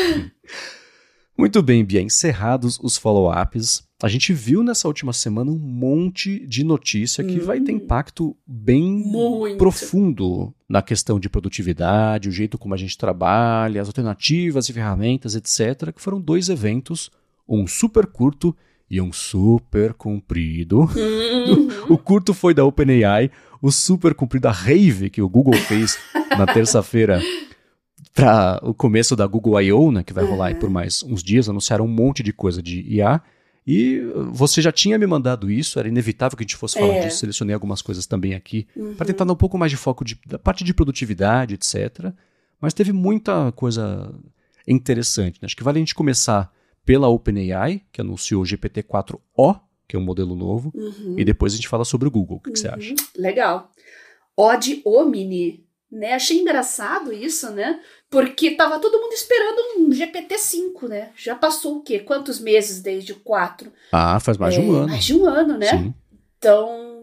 Muito bem, Bia, encerrados os follow-ups, a gente viu nessa última semana um monte de notícia que hum. vai ter impacto bem Muito. profundo na questão de produtividade, o jeito como a gente trabalha, as alternativas e ferramentas, etcétera, que foram dois eventos, um super curto e um super comprido. Uhum. O curto foi da OpenAI, o super comprido, a Rave, que o Google fez na terça-feira, para o começo da Google I O, né, que vai rolar aí por mais uns dias, anunciaram um monte de coisa de I A, e você já tinha me mandado isso, era inevitável que a gente fosse falar é. disso, selecionei algumas coisas também aqui, uhum. para tentar dar um pouco mais de foco de, da parte de produtividade, etcétera. Mas teve muita coisa interessante, né? Acho que vale a gente começar pela OpenAI, que anunciou o G P T quatro O, que é um modelo novo, uhum. e depois a gente fala sobre o Google, o que, uhum. que você acha? Legal. Ode Omni. Né? Achei engraçado isso, né? Porque tava todo mundo esperando um G P T cinco, né? Já passou o quê? Quantos meses desde o quatro? Ah, faz mais é, de um ano. Mais de um ano, né? Sim. Então,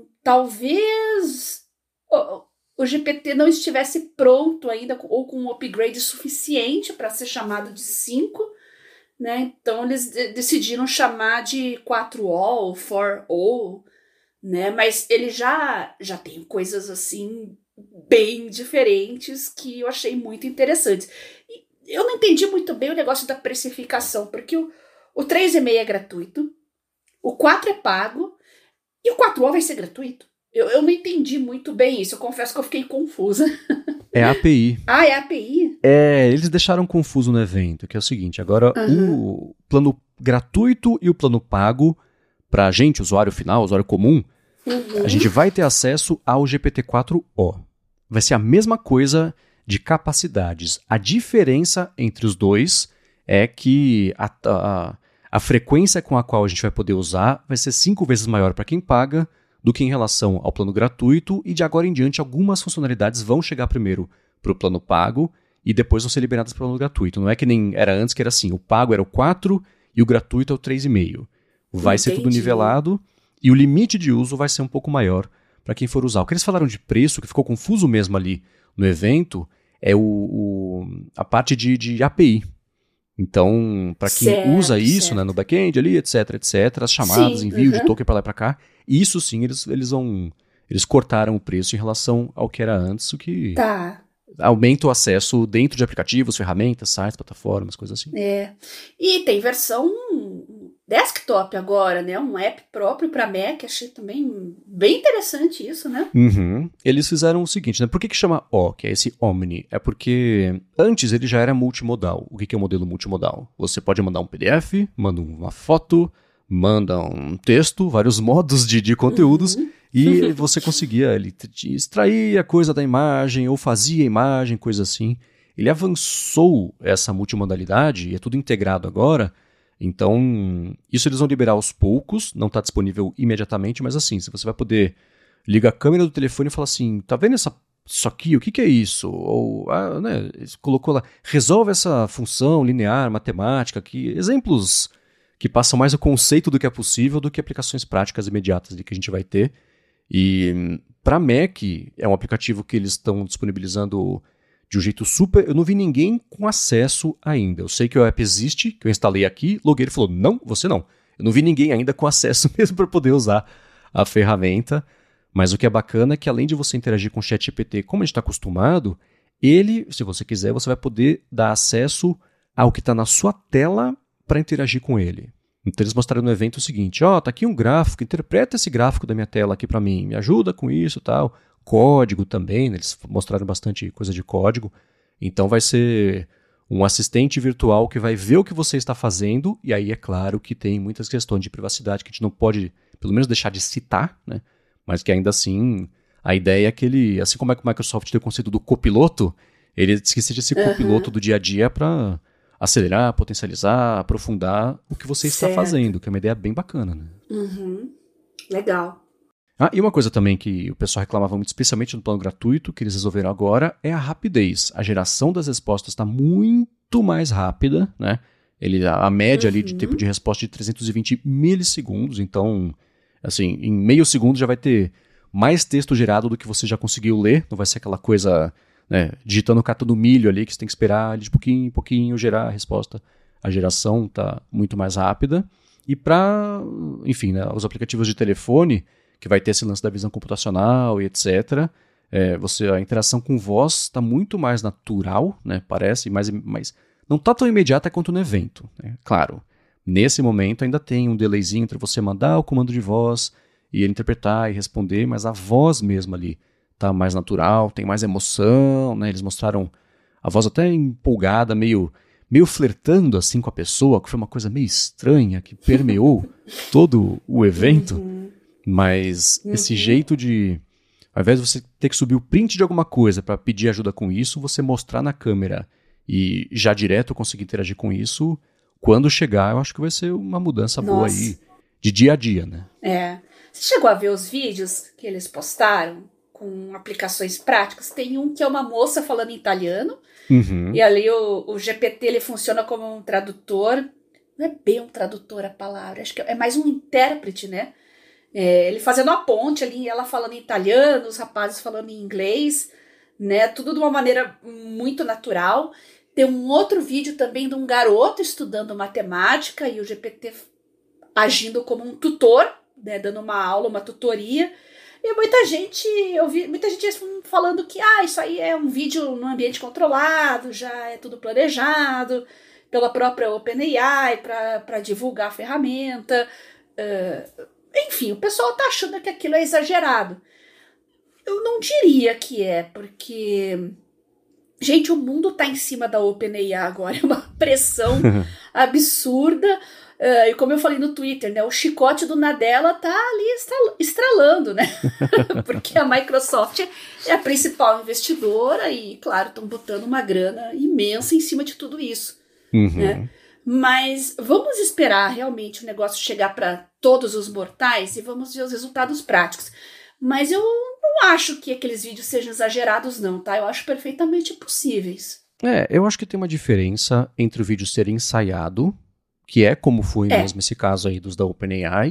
talvez o, o G P T não estivesse pronto ainda ou com um upgrade suficiente para ser chamado de cinco, né? Então, eles de- decidiram chamar de quatro O ou quatro O, né? Mas ele já, já tem coisas assim... bem diferentes que eu achei muito interessantes. E eu não entendi muito bem o negócio da precificação, porque o, o três e meio é gratuito, o quatro é pago e o quatro O vai ser gratuito. Eu, eu não entendi muito bem isso, eu confesso que eu fiquei confusa. É a API. Ah, é a API? É, eles deixaram confuso no evento, que é o seguinte, agora uhum. o plano gratuito e o plano pago, pra gente, usuário final, usuário comum, uhum. a gente vai ter acesso ao G P T quatro O. Vai ser a mesma coisa de capacidades. A diferença entre os dois é que a, a, a frequência com a qual a gente vai poder usar vai ser cinco vezes maior para quem paga do que em relação ao plano gratuito, e de agora em diante algumas funcionalidades vão chegar primeiro para o plano pago e depois vão ser liberadas para o plano gratuito. Não é que nem era antes, que era assim, o pago era o quatro e o gratuito é o três e meio. Vai Entendi. ser tudo nivelado e o limite de uso vai ser um pouco maior para quem for usar. O que eles falaram de preço, que ficou confuso mesmo ali no evento, é o, o, a parte de, de A P I. Então, para quem certo, usa isso, certo. né, no back-end ali, etc, etc, as chamadas, Sim, envio uhum. de token para lá e para cá, isso sim, eles, eles vão... Eles cortaram o preço em relação ao que era antes, o que Tá. aumenta o acesso dentro de aplicativos, ferramentas, sites, plataformas, coisas assim. É. E tem versão desktop agora, né? Um app próprio para Mac. Achei também bem interessante isso, né? Uhum. Eles fizeram o seguinte, né? Por que que chama O, que é esse Omni? É porque antes ele já era multimodal. O que que é o modelo multimodal? Você pode mandar um P D F, manda uma foto, manda um texto, vários modos de, de conteúdos, Uhum. e você conseguia ele, extrair a coisa da imagem, ou fazia a imagem, coisa assim. Ele avançou essa multimodalidade, e é tudo integrado agora, então isso eles vão liberar aos poucos, não está disponível imediatamente, mas assim, se você vai poder ligar a câmera do telefone e falar assim, tá vendo essa, isso aqui, o que que é isso? Ou, ah, né, colocou lá, resolve essa função linear, matemática, aqui, exemplos que passam mais o conceito do que é possível do que aplicações práticas imediatas de que a gente vai ter. E para Mac, é um aplicativo que eles estão disponibilizando de um jeito super... Eu não vi ninguém com acesso ainda. Eu sei que o app existe, que eu instalei aqui, loguei e falou, não, você não. Eu não vi ninguém ainda com acesso mesmo para poder usar a ferramenta. Mas o que é bacana é que além de você interagir com o ChatGPT como a gente está acostumado, ele, se você quiser, você vai poder dar acesso ao que está na sua tela para interagir com ele. Então eles mostraram no evento o seguinte, ó, oh, tá aqui um gráfico, interpreta esse gráfico da minha tela aqui para mim, me ajuda com isso e tal. Código também, né? Eles mostraram bastante coisa de código. Então vai ser um assistente virtual que vai ver o que você está fazendo, e aí é claro que tem muitas questões de privacidade que a gente não pode, pelo menos, deixar de citar, né? Mas que ainda assim, a ideia é que ele, assim como é que o Microsoft tem o conceito do copiloto, ele diz que seja esse copiloto uhum. do dia a dia para acelerar, potencializar, aprofundar o que você certo. Está fazendo, que é uma ideia bem bacana, né? Uhum. Legal. Ah, e uma coisa também que o pessoal reclamava muito, especialmente no plano gratuito, que eles resolveram agora, é a rapidez. A geração das respostas está muito mais rápida, né? Ele, a média uhum. ali de tempo de resposta de trezentos e vinte milissegundos, então, assim, em meio segundo já vai ter mais texto gerado do que você já conseguiu ler, não vai ser aquela coisa... Né, digitando o cato do milho ali, que você tem que esperar de pouquinho em pouquinho gerar a resposta. A geração está muito mais rápida. E para, enfim, né, os aplicativos de telefone, que vai ter esse lance da visão computacional e etcétera, é, você, a interação com voz está muito mais natural, né, parece, mas, mas não está tão imediata quanto no evento. Né? Claro, nesse momento ainda tem um delayzinho entre você mandar o comando de voz e ele interpretar e responder, mas a voz mesmo ali tá mais natural, tem mais emoção, né? Eles mostraram a voz até empolgada, meio, meio flertando assim com a pessoa, que foi uma coisa meio estranha, que permeou todo o evento, uhum. mas uhum. esse jeito de, ao invés de você ter que subir o print de alguma coisa para pedir ajuda com isso, você mostrar na câmera e já direto conseguir interagir com isso, quando chegar, eu acho que vai ser uma mudança Nossa. Boa aí, de dia a dia, né? É. Você chegou a ver os vídeos que eles postaram? Com aplicações práticas, tem um que é uma moça falando em italiano, uhum. e ali o, o G P T ele funciona como um tradutor, não é bem um tradutor a palavra, acho que é mais um intérprete, né? É, ele fazendo a ponte ali, ela falando em italiano, os rapazes falando em inglês, né? Tudo de uma maneira muito natural. Tem um outro vídeo também de um garoto estudando matemática e o G P T agindo como um tutor, né? Dando uma aula, uma tutoria. E muita gente, eu vi muita gente falando que ah, isso aí é um vídeo no ambiente controlado, já é tudo planejado pela própria OpenAI para divulgar a ferramenta. Uh, enfim, o pessoal tá achando que aquilo é exagerado. Eu não diria que é, porque... Gente, o mundo tá em cima da OpenAI agora, é uma pressão absurda. Uh, e como eu falei no Twitter, né, o chicote do Nadella tá ali estralando, né? Porque a Microsoft é a principal investidora e, claro, estão botando uma grana imensa em cima de tudo isso. Uhum. Né? Mas vamos esperar realmente o negócio chegar para todos os mortais e vamos ver os resultados práticos. Mas eu não acho que aqueles vídeos sejam exagerados, não, tá? Eu acho perfeitamente possíveis. É, eu acho que tem uma diferença entre o vídeo ser ensaiado, que é como foi é. mesmo esse caso aí dos da OpenAI,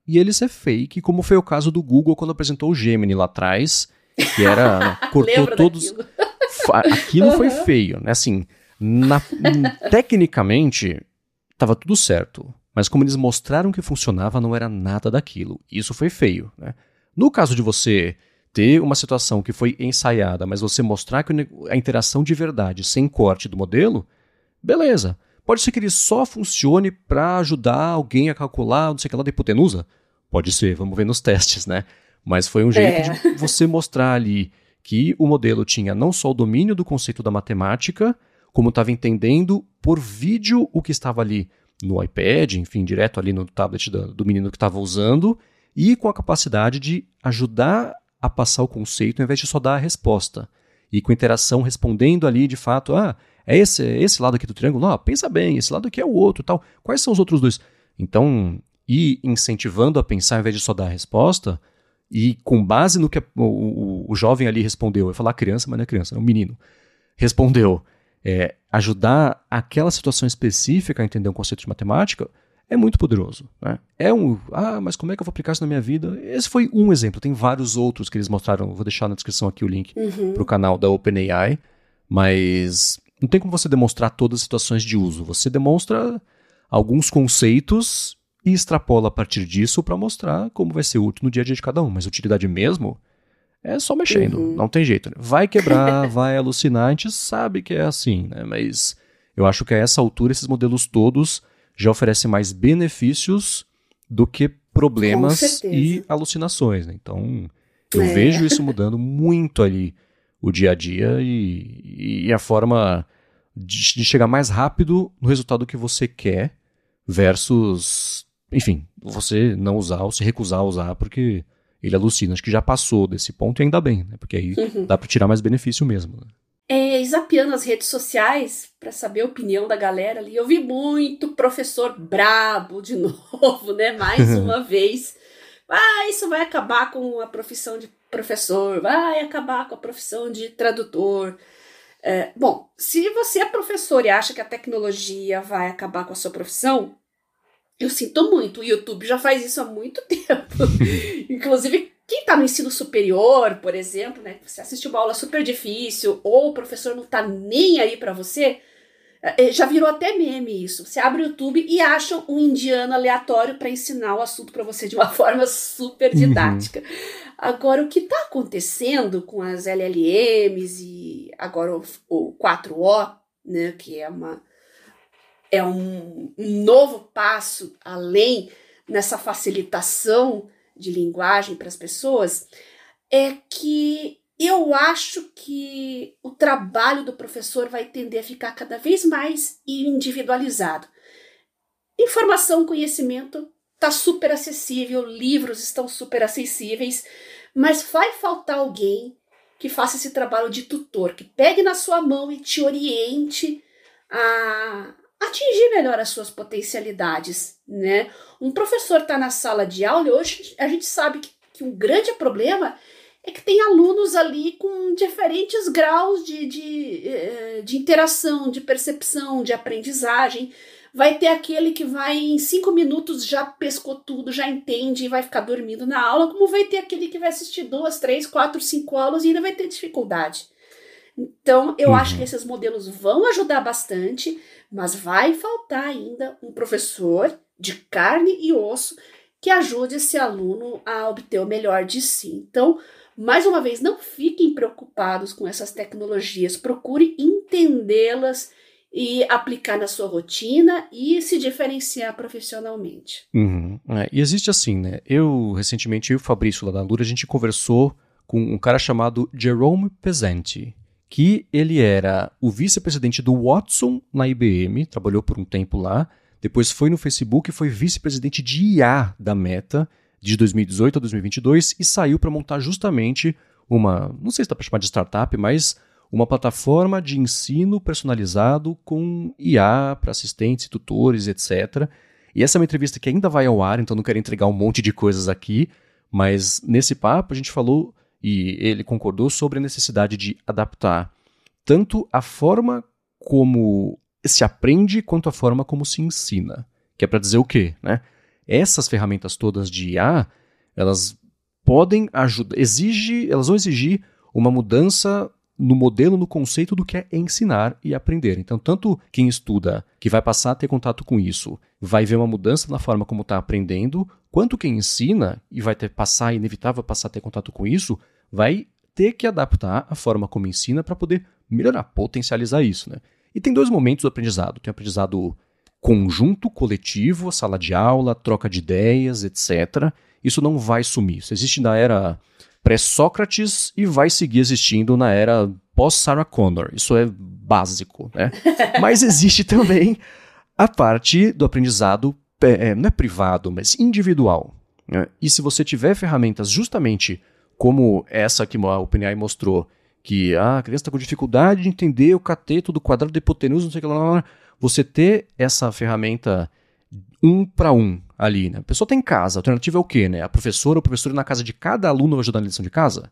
e ele ser fake, como foi o caso do Google quando apresentou o Gemini lá atrás, que era, né, cortou todos... Aquilo foi feio, né? Assim, na... tecnicamente, estava tudo certo, mas como eles mostraram que funcionava, não era nada daquilo. Isso foi feio, né? No caso de você ter uma situação que foi ensaiada, mas você mostrar que a interação de verdade, sem corte do modelo, beleza. Pode ser que ele só funcione para ajudar alguém a calcular, não sei o que lá, da hipotenusa? Pode ser, vamos ver nos testes, né? Mas foi um jeito é. de você mostrar ali que o modelo tinha não só o domínio do conceito da matemática, como estava entendendo por vídeo o que estava ali no iPad, enfim, direto ali no tablet do, do menino que estava usando, e com a capacidade de ajudar a passar o conceito ao invés de só dar a resposta. E com interação respondendo ali, de fato, ah, é esse, é esse lado aqui do triângulo? Não, pensa bem, esse lado aqui é o outro, tal. Quais são os outros dois? Então, ir incentivando a pensar ao invés de só dar a resposta, e com base no que a, o, o, o jovem ali respondeu, eu ia falar criança, mas não é criança, é um menino, respondeu, é, ajudar aquela situação específica a entender um conceito de matemática, é muito poderoso, né? É um, ah, mas como é que eu vou aplicar isso na minha vida? Esse foi um exemplo, tem vários outros que eles mostraram, vou deixar na descrição aqui o link uhum. para o canal da OpenAI, mas não tem como você demonstrar todas as situações de uso, você demonstra alguns conceitos e extrapola a partir disso para mostrar como vai ser útil no dia a dia de cada um. Mas utilidade mesmo é só mexendo, uhum. não tem jeito. Né? Vai quebrar, vai alucinar, a gente sabe que é assim, né? Mas eu acho que a essa altura esses modelos todos já oferecem mais benefícios do que problemas e alucinações. Né? Então eu é. vejo isso mudando muito ali o dia a dia e, e a forma de, de chegar mais rápido no resultado que você quer versus... Enfim, você não usar ou se recusar a usar porque ele alucina. Acho que já passou desse ponto e ainda bem, né? Porque aí uhum. dá para tirar mais benefício mesmo. Né? É, zapeando as redes sociais para saber a opinião da galera ali, eu vi muito professor brabo de novo, né? Mais uma vez. Ah, isso vai acabar com a profissão de professor, vai acabar com a profissão de tradutor. É, bom, se você é professor e acha que a tecnologia vai acabar com a sua profissão, eu sinto muito, o YouTube já faz isso há muito tempo. Inclusive, quem está no ensino superior, por exemplo, né, você assiste uma aula super difícil, ou o professor não está nem aí para você, já virou até meme isso. Você abre o YouTube e acha um indiano aleatório para ensinar o assunto para você de uma forma super didática. Uhum. Agora, o que está acontecendo com as L L Ms e agora o, o quatro O, né, que é uma... é um, um novo passo além nessa facilitação de linguagem para as pessoas, é que eu acho que o trabalho do professor vai tender a ficar cada vez mais individualizado. Informação, conhecimento está super acessível, livros estão super acessíveis, mas vai faltar alguém que faça esse trabalho de tutor, que pegue na sua mão e te oriente a... atingir melhor as suas potencialidades, né? Um professor está na sala de aula e hoje a gente sabe que, que um grande problema é que tem alunos ali com diferentes graus de, de, de interação, de percepção, de aprendizagem. Vai ter aquele que vai em cinco minutos já pescou tudo, já entende e vai ficar dormindo na aula, como vai ter aquele que vai assistir duas, três, quatro, cinco aulas e ainda vai ter dificuldade. Então, eu uhum. acho que esses modelos vão ajudar bastante, mas vai faltar ainda um professor de carne e osso que ajude esse aluno a obter o melhor de si. Então, mais uma vez, não fiquem preocupados com essas tecnologias, procure entendê-las e aplicar na sua rotina e se diferenciar profissionalmente. Uhum. É, e existe assim, né? Eu, recentemente, eu e o Fabrício lá da Lura, a gente conversou com um cara chamado Jerome Pezzenti, que ele era o vice-presidente do Watson na I B M, trabalhou por um tempo lá, depois foi no Facebook e foi vice-presidente de I A da Meta de dois mil e dezoito a dois mil e vinte e dois e saiu para montar justamente uma, não sei se dá para chamar de startup, mas uma plataforma de ensino personalizado com I A para assistentes, tutores, etcétera. E essa é uma entrevista que ainda vai ao ar, então não quero entregar um monte de coisas aqui, mas nesse papo a gente falou e ele concordou sobre a necessidade de adaptar tanto a forma como se aprende quanto a forma como se ensina. Que é para dizer o quê, né? essas ferramentas todas de I A, elas podem ajudar, exige, elas vão exigir uma mudança no modelo, no conceito do que é ensinar e aprender. Então, tanto quem estuda, que vai passar a ter contato com isso, vai ver uma mudança na forma como está aprendendo, quanto quem ensina e vai ter passar, inevitável passar a ter contato com isso, vai ter que adaptar a forma como ensina para poder melhorar, potencializar isso, né? E tem dois momentos do aprendizado. Tem o aprendizado conjunto, coletivo, sala de aula, troca de ideias, etcétera. Isso não vai sumir. Isso existe na era pré-Sócrates e vai seguir existindo na era pós-Sarah Connor. Isso é básico, né? Mas existe também a parte do aprendizado, é, não é privado, mas individual, né? E se você tiver ferramentas justamente como essa que a OpenAI mostrou, que ah, a criança está com dificuldade de entender o cateto do quadrado da hipotenusa, não sei o que lá, você ter essa ferramenta um para um ali, né? A pessoa tem em casa, a alternativa é o quê, né? A professora ou o professor ir na casa de cada aluno vai ajudar na lição de casa?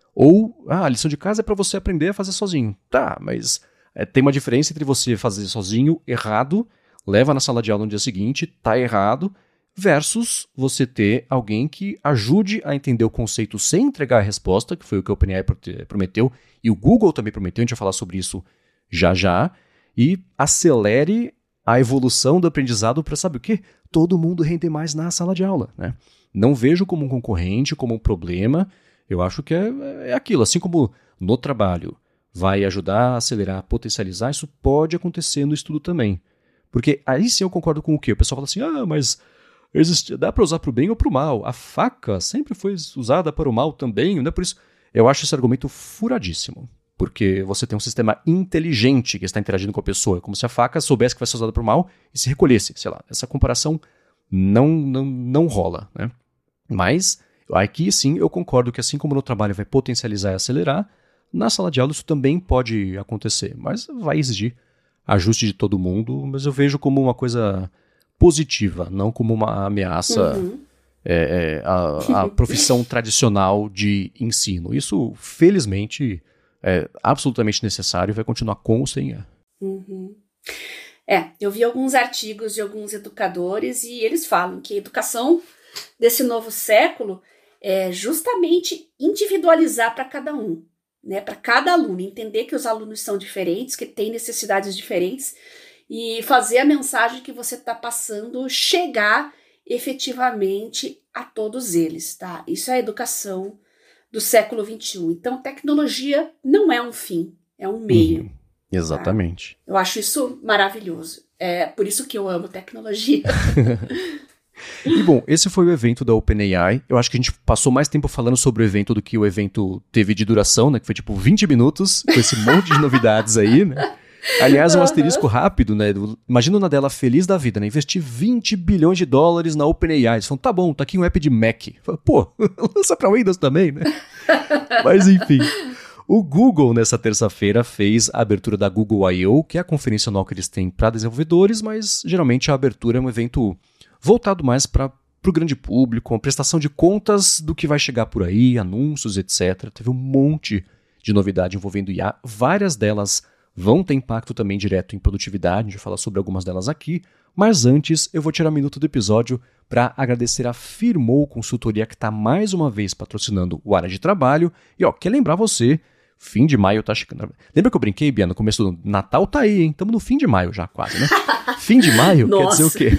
Ou, ah, a lição de casa é para você aprender a fazer sozinho. Tá, mas é, tem uma diferença entre você fazer sozinho, errado, leva na sala de aula no dia seguinte, tá errado, versus você ter alguém que ajude a entender o conceito sem entregar a resposta, que foi o que o OpenAI prometeu, e o Google também prometeu, a gente vai falar sobre isso já já, e acelere a evolução do aprendizado para, sabe o quê? Todo mundo render mais na sala de aula, né? Não vejo como um concorrente, como um problema. Eu acho que é, é aquilo. Assim como no trabalho vai ajudar a acelerar, potencializar, isso pode acontecer no estudo também. Porque aí sim eu concordo com o quê? O pessoal fala assim, ah, mas existe, dá para usar para o bem ou para o mal. A faca sempre foi usada para o mal também, né? Por isso, eu acho esse argumento furadíssimo. Porque você tem um sistema inteligente que está interagindo com a pessoa. É como se a faca soubesse que vai ser usada para o mal e se recolhesse. Sei lá, essa comparação não, não, não rola, né? Mas aqui sim eu concordo que assim como no trabalho vai potencializar e acelerar, na sala de aula isso também pode acontecer. Mas vai exigir ajuste de todo mundo. Mas eu vejo como uma coisa positiva, não como uma ameaça Uhum. é, é, à, à profissão tradicional de ensino. Isso, felizmente, é absolutamente necessário e vai continuar com ou sem I A. Uhum. É, eu vi alguns artigos de alguns educadores e eles falam que a educação desse novo século é justamente individualizar para cada um, né? Para cada aluno, entender que os alunos são diferentes, que têm necessidades diferentes e fazer a mensagem que você está passando chegar efetivamente a todos eles, tá? Isso é a educação do século vinte e um. Então, tecnologia não é um fim, é um meio. Uhum. Exatamente. Tá? Eu acho isso maravilhoso. É por isso que eu amo tecnologia. E bom, esse foi o evento da OpenAI. Eu acho que a gente passou mais tempo falando sobre o evento do que o evento teve de duração, né? Que foi tipo vinte minutos, com esse monte de novidades aí, né? Aliás, um asterisco rápido, né? Imagina uma dela feliz da vida, né? Investir vinte bilhões de dólares na OpenAI. Eles falam, tá bom, tá aqui um app de Mac. Fala, pô, lança pra Windows também, né? Mas enfim. O Google, nessa terça-feira, fez a abertura da Google I O, que é a conferência anual que eles têm para desenvolvedores, mas geralmente a abertura é um evento voltado mais para o grande público, uma prestação de contas do que vai chegar por aí, anúncios, etcétera. Teve um monte de novidade envolvendo I A, várias delas vão ter impacto também direto em produtividade, a gente vai falar sobre algumas delas aqui, mas antes eu vou tirar um minuto do episódio para agradecer a Firmou Consultoria, que está mais uma vez patrocinando o Área de Trabalho, e ó, quer lembrar você, fim de maio tá chegando. Lembra que eu brinquei, Bia, no começo do Natal tá aí, hein? Estamos no fim de maio já quase, né? Fim de maio quer dizer o quê?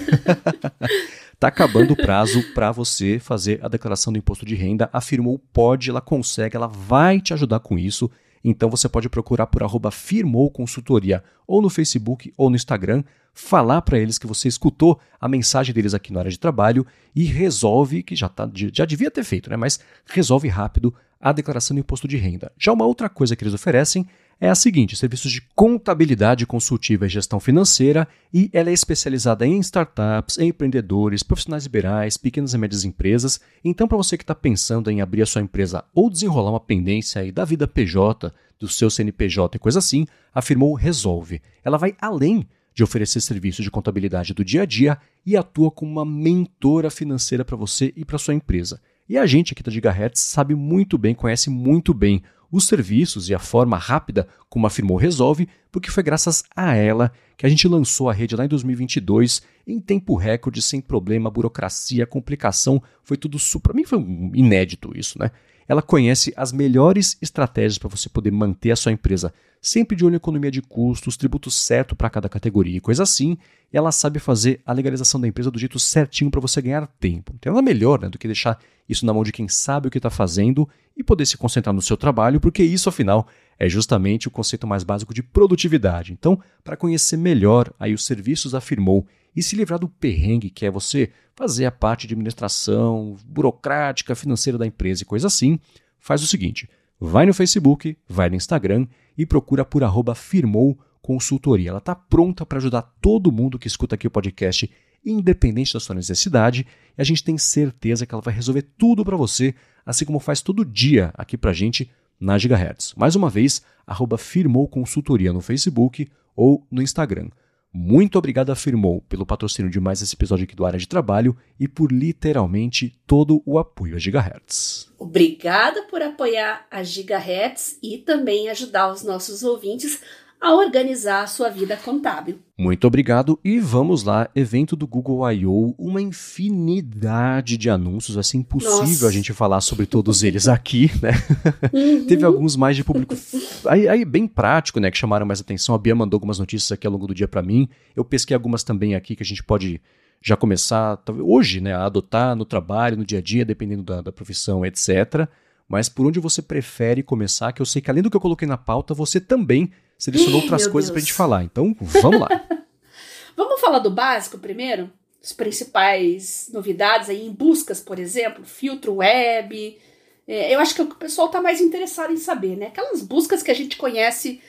Tá acabando o prazo para você fazer a declaração do imposto de renda. A Firmou pode, ela consegue, ela vai te ajudar com isso. Então você pode procurar por arroba Firmou Consultoria ou no Facebook ou no Instagram, falar para eles que você escutou a mensagem deles aqui na Área de Trabalho e resolve, que já, tá, já devia ter feito, né? Mas resolve rápido a declaração do imposto de renda. Já uma outra coisa que eles oferecem é a seguinte, serviços de contabilidade consultiva e gestão financeira, e ela é especializada em startups, em empreendedores, profissionais liberais, pequenas e médias empresas. Então, para você que está pensando em abrir a sua empresa ou desenrolar uma pendência aí da vida P J, do seu C N P J e coisa assim, a Firmou resolve. Ela vai além de oferecer serviços de contabilidade do dia a dia e atua como uma mentora financeira para você e para sua empresa. E a gente aqui da Gigahertz sabe muito bem, conhece muito bem os serviços e a forma rápida como a Firmoo resolve, porque foi graças a ela que a gente lançou a rede lá em dois mil e vinte e dois, em tempo recorde, sem problema, burocracia, complicação, foi tudo super... Para mim foi um inédito isso, né? Ela conhece as melhores estratégias para você poder manter a sua empresa sempre de olho em economia de custos, tributo certo para cada categoria e coisa assim. E ela sabe fazer a legalização da empresa do jeito certinho para você ganhar tempo. Não tem nada melhor, né, do que deixar isso na mão de quem sabe o que está fazendo e poder se concentrar no seu trabalho, porque isso, afinal, é justamente o conceito mais básico de produtividade. Então, para conhecer melhor aí os serviços da Firmoo e se livrar do perrengue que é você fazer a parte de administração, burocrática, financeira da empresa e coisa assim, faz o seguinte, vai no Facebook, vai no Instagram e procura por arroba Firmoo Consultoria. Ela está pronta para ajudar todo mundo que escuta aqui o podcast, independente da sua necessidade, e a gente tem certeza que ela vai resolver tudo para você, assim como faz todo dia aqui para a gente na Gigahertz. Mais uma vez, arroba Firmoo Consultoria no Facebook ou no Instagram. Muito obrigado a Firmoo pelo patrocínio de mais esse episódio aqui do Área de Trabalho e por literalmente todo o apoio a Gigahertz. Obrigada por apoiar a Gigahertz e também ajudar os nossos ouvintes a organizar a sua vida contábil. Muito obrigado e vamos lá, evento do Google I O, uma infinidade de anúncios, vai ser impossível Nossa. a gente falar sobre todos eles aqui, né? Uhum. Teve alguns mais de público, aí, aí bem prático, né, que chamaram mais atenção, a Bia mandou algumas notícias aqui ao longo do dia para mim, eu pesquei algumas também aqui que a gente pode já começar, hoje, né, a adotar no trabalho, no dia a dia, dependendo da, da profissão, etcétera. Mas por onde você prefere começar, que eu sei que além do que eu coloquei na pauta, você também selecionou Ih, outras coisas para a gente falar. Então, vamos lá. Vamos falar do básico primeiro? As principais novidades aí em buscas, por exemplo, filtro web. É, eu acho que é o que o pessoal está mais interessado em saber, né? Aquelas buscas que a gente conhece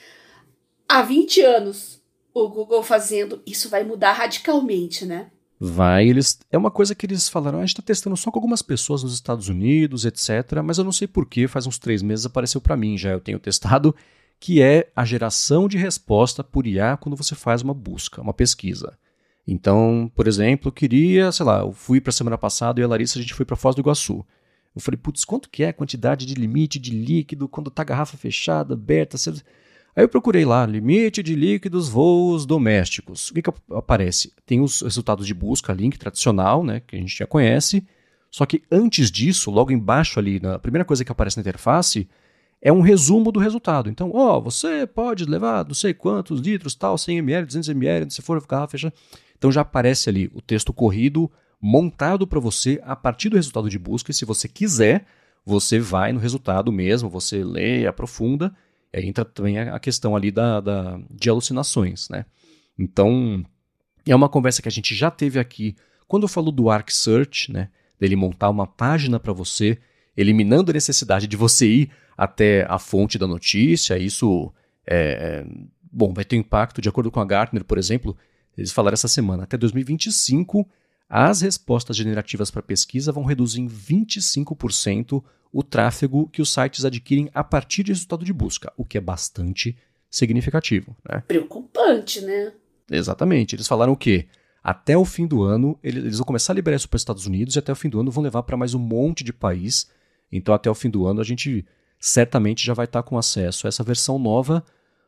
há vinte anos, o Google fazendo. Isso vai mudar radicalmente, né? Vai, eles, é uma coisa que eles falaram, a gente está testando só com algumas pessoas nos Estados Unidos, etcétera. Mas eu não sei porquê, faz uns três meses apareceu para mim, já eu tenho testado, que é a geração de resposta por I A quando você faz uma busca, uma pesquisa. Então, por exemplo, eu queria, sei lá, eu fui para a semana passada e a Larissa, a gente foi para Foz do Iguaçu. Eu falei, putz, quanto que é a quantidade de limite de líquido quando tá a garrafa fechada, aberta? Aí eu procurei lá, limite de líquidos voos domésticos. O que que aparece? Tem os resultados de busca, link tradicional, né, que a gente já conhece, só que antes disso, logo embaixo ali, na primeira coisa que aparece na interface, é um resumo do resultado. Então, ó, você pode levar não sei quantos litros, tal, cem mililitros, duzentos mililitros, se for garrafa fechada. Então já aparece ali o texto corrido, montado para você a partir do resultado de busca, e se você quiser, você vai no resultado mesmo, você lê, aprofunda, e aí entra também a questão ali da, da, de alucinações, né? Então, é uma conversa que a gente já teve aqui, quando eu falo do Arc Search, né? Dele montar uma página para você, eliminando a necessidade de você ir até a fonte da notícia. Isso, é, bom, vai ter um impacto, de acordo com a Gartner, por exemplo, eles falaram essa semana, até dois mil e vinte e cinco, as respostas generativas para pesquisa vão reduzir em vinte e cinco por cento o tráfego que os sites adquirem a partir de resultado de busca, o que é bastante significativo, né? Preocupante, né? Exatamente. Eles falaram o quê? Até o fim do ano, eles vão começar a liberar isso para os Estados Unidos e até o fim do ano vão levar para mais um monte de país. Então, até o fim do ano, a gente certamente já vai estar com acesso a essa versão nova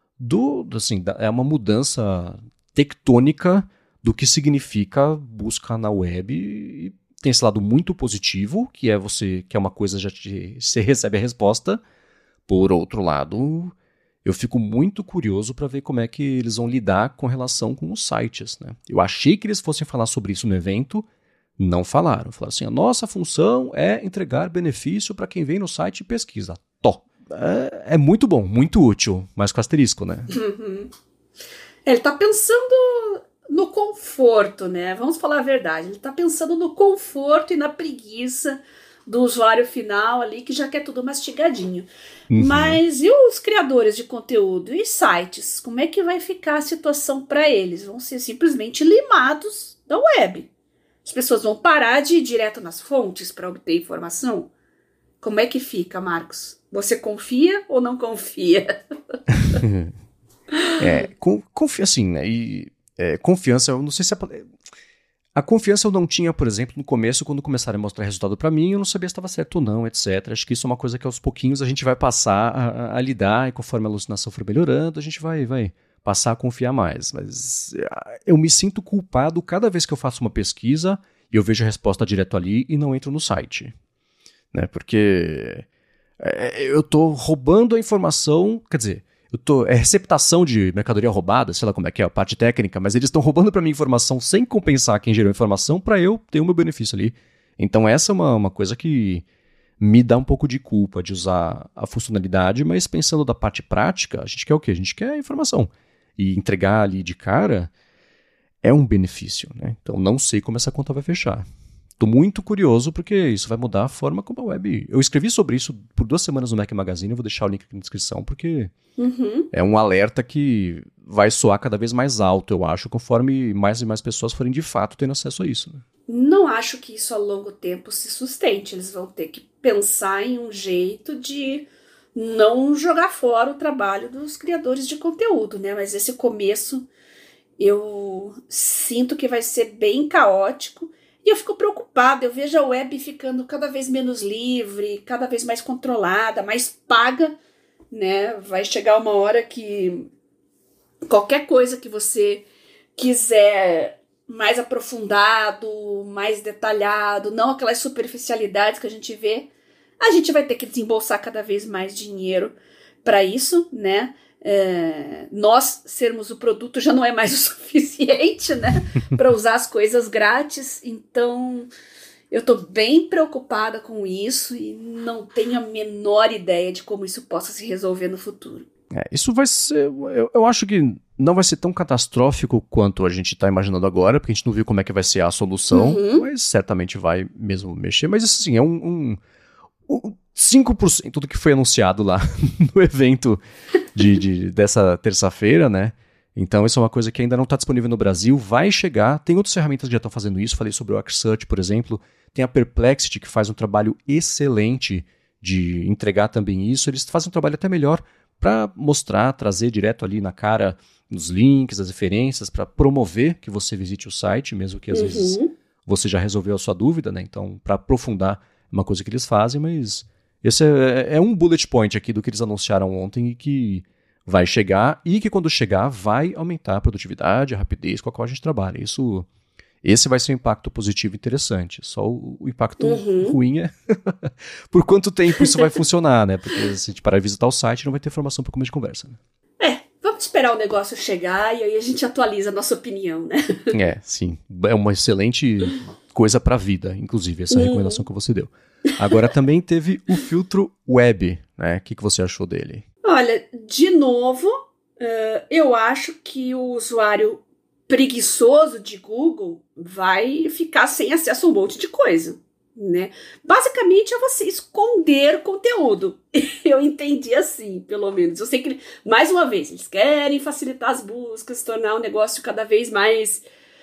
do, assim, é uma mudança tectônica do que significa busca na web. E tem esse lado muito positivo, que é você, que é uma coisa já te, você recebe a resposta. Por outro lado, eu fico muito curioso para ver como é que eles vão lidar com relação com os sites, né? Eu achei que eles fossem falar sobre isso no evento, não falaram. Falaram assim, a nossa função é entregar benefício para quem vem no site e pesquisa. Tó. É, é muito bom, muito útil, mas com asterisco, né? Uhum. Ele está pensando no conforto, né? Vamos falar a verdade. Ele está pensando no conforto e na preguiça do usuário final ali, que já quer tudo mastigadinho. Uhum. Mas e os criadores de conteúdo e sites? Como é que vai ficar a situação para eles? Vão ser simplesmente limados da web. As pessoas vão parar de ir direto nas fontes para obter informação? Como é que fica, Marcos? Você confia ou não confia? é, com, confia assim, né? E, é, confiança, eu não sei se é... A confiança eu não tinha, por exemplo, no começo, quando começaram a mostrar resultado para mim, eu não sabia se estava certo ou não, etcétera. Acho que isso é uma coisa que aos pouquinhos a gente vai passar a, a, a lidar, e conforme a alucinação for melhorando, a gente vai, vai passar a confiar mais. Mas eu me sinto culpado cada vez que eu faço uma pesquisa e eu vejo a resposta direto ali e não entro no site. Né? Porque é, eu estou roubando a informação, quer dizer... Eu tô, é receptação de mercadoria roubada, sei lá como é que é a parte técnica, mas eles estão roubando para mim informação sem compensar quem gerou a informação para eu ter o meu benefício ali. Então essa é uma, uma coisa que me dá um pouco de culpa de usar a funcionalidade, mas pensando da parte prática, a gente quer o quê? A gente quer a informação. E entregar ali de cara é um benefício, né? Então não sei como essa conta vai fechar. Estou muito curioso porque isso vai mudar a forma como a web... Eu escrevi sobre isso por duas semanas no Mac Magazine, eu vou deixar o link aqui na descrição, porque uhum. é um alerta que vai soar cada vez mais alto, eu acho, conforme mais e mais pessoas forem de fato tendo acesso a isso. Né? Não acho que isso a longo tempo se sustente. Eles vão ter que pensar em um jeito de não jogar fora o trabalho dos criadores de conteúdo, né? Mas esse começo eu sinto que vai ser bem caótico. E eu fico preocupada, eu vejo a web ficando cada vez menos livre, cada vez mais controlada, mais paga, né? Vai chegar uma hora que qualquer coisa que você quiser mais aprofundado, mais detalhado, não aquelas superficialidades que a gente vê, a gente vai ter que desembolsar cada vez mais dinheiro para isso, né? É, nós sermos o produto já não é mais o suficiente, né, para usar as coisas grátis. Então eu estou bem preocupada com isso e não tenho a menor ideia de como isso possa se resolver no futuro. É, isso vai ser, eu, eu acho que não vai ser tão catastrófico quanto a gente está imaginando agora, porque a gente não viu como é que vai ser a solução, uhum. mas certamente vai mesmo mexer. Mas assim, é um, um, um cinco por cento do que foi anunciado lá no evento de, de, dessa terça-feira, né? Então isso é uma coisa que ainda não está disponível no Brasil, vai chegar, tem outras ferramentas que já estão fazendo isso, falei sobre o Arcsearch, por exemplo, tem a Perplexity que faz um trabalho excelente de entregar também isso, eles fazem um trabalho até melhor para mostrar, trazer direto ali na cara os links, as referências, para promover que você visite o site, mesmo que às uhum. vezes você já resolveu a sua dúvida, né? Então, para aprofundar, é uma coisa que eles fazem, mas esse é, é um bullet point aqui do que eles anunciaram ontem e que vai chegar e que quando chegar vai aumentar a produtividade, a rapidez com a qual a gente trabalha. Isso, esse vai ser um impacto positivo interessante. Só o, o impacto uhum. ruim é por quanto tempo isso vai funcionar, né? Porque se a gente parar de visitar o site, não vai ter informação para começo de conversa. Né? É, vamos esperar o negócio chegar e aí a gente atualiza a nossa opinião, né? É, sim. É uma excelente coisa para a vida, inclusive, essa uhum. recomendação que você deu. Agora também teve o filtro web, né? O que, que você achou dele? Olha, de novo, uh, eu acho que o usuário preguiçoso de Google vai ficar sem acesso a um monte de coisa, né? Basicamente é você esconder conteúdo. Eu entendi assim, pelo menos. Eu sei que, mais uma vez, eles querem facilitar as buscas, tornar o negócio cada vez mais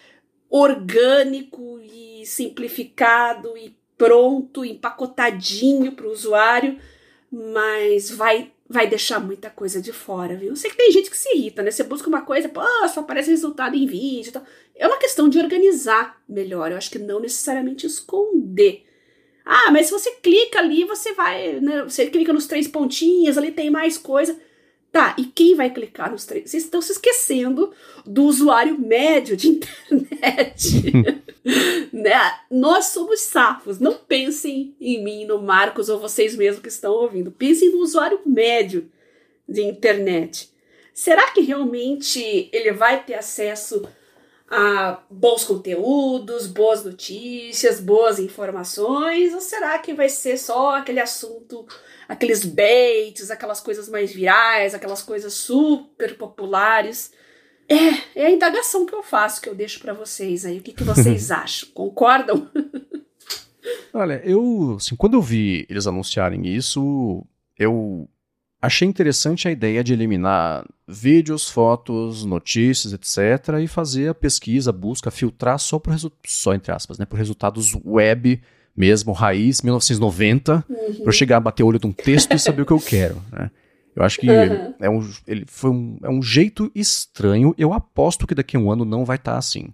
orgânico e simplificado e pronto, empacotadinho para o usuário, mas vai, vai deixar muita coisa de fora, viu? Eu sei que tem gente que se irrita, né? Você busca uma coisa, pô, só aparece resultado em vídeo e tal. É uma questão de organizar melhor, eu acho que não necessariamente esconder. Ah, mas se você clica ali, você vai, né? Você clica nos três pontinhos, ali tem mais coisa. Tá, e quem vai clicar nos três? Vocês estão se esquecendo do usuário médio de internet. Né? Nós somos safos. Não pensem em mim, no Marcos ou vocês mesmos que estão ouvindo. Pensem no usuário médio de internet. Será que realmente ele vai ter acesso a bons conteúdos, boas notícias, boas informações? Ou será que vai ser só aquele assunto, aqueles baits, aquelas coisas mais virais, aquelas coisas super populares? É, é a indagação que eu faço, que eu deixo para vocês aí. O que, que vocês acham? Concordam? Olha, eu, assim, quando eu vi eles anunciarem isso, eu achei interessante a ideia de eliminar vídeos, fotos, notícias, etcétera e fazer a pesquisa, a busca, filtrar só por resu- só entre aspas, né, por resultados web mesmo, raiz, mil novecentos e noventa, uhum. para eu chegar a bater o olho de um texto e saber o que eu quero, né? Eu acho que uhum. é, um, ele foi um, é um jeito estranho. Eu aposto que daqui a um ano não vai estar assim.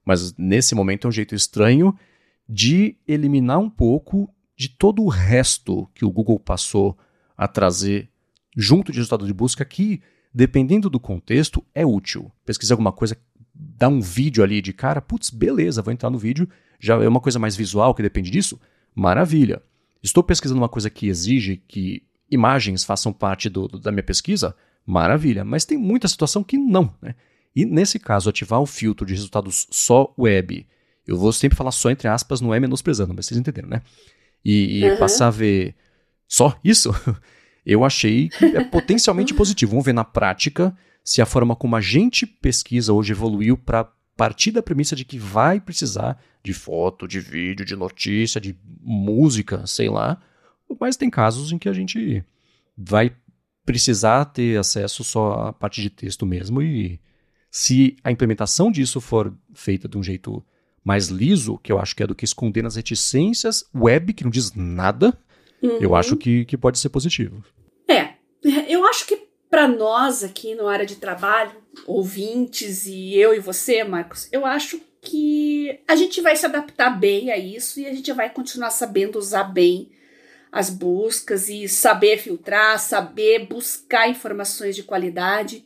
Mas nesse momento é um jeito estranho de eliminar um pouco de todo o resto que o Google passou a trazer junto de resultado de busca que, dependendo do contexto, é útil. Pesquisar alguma coisa, dar um vídeo ali de cara, putz, beleza, vou entrar no vídeo, já é uma coisa mais visual que depende disso, maravilha. Estou pesquisando uma coisa que exige que imagens façam parte do, do, da minha pesquisa, maravilha. Mas tem muita situação que não, né? E nesse caso, ativar o filtro de resultados só web, eu vou sempre falar só entre aspas, não é menosprezando, mas vocês entenderam, né? E, e uhum. passar a ver só isso, eu achei que é potencialmente positivo. Vamos ver na prática se a forma como a gente pesquisa hoje evoluiu para partir da premissa de que vai precisar de foto, de vídeo, de notícia, de música, sei lá. Mas tem casos em que a gente vai precisar ter acesso só à parte de texto mesmo. E se a implementação disso for feita de um jeito mais liso, que eu acho que é do que esconder nas reticências web, que não diz nada, uhum. eu acho que, que pode ser positivo. É, eu acho que para nós aqui no área de trabalho, ouvintes e eu e você, Marcos, eu acho que a gente vai se adaptar bem a isso e a gente vai continuar sabendo usar bem as buscas e saber filtrar, saber buscar informações de qualidade.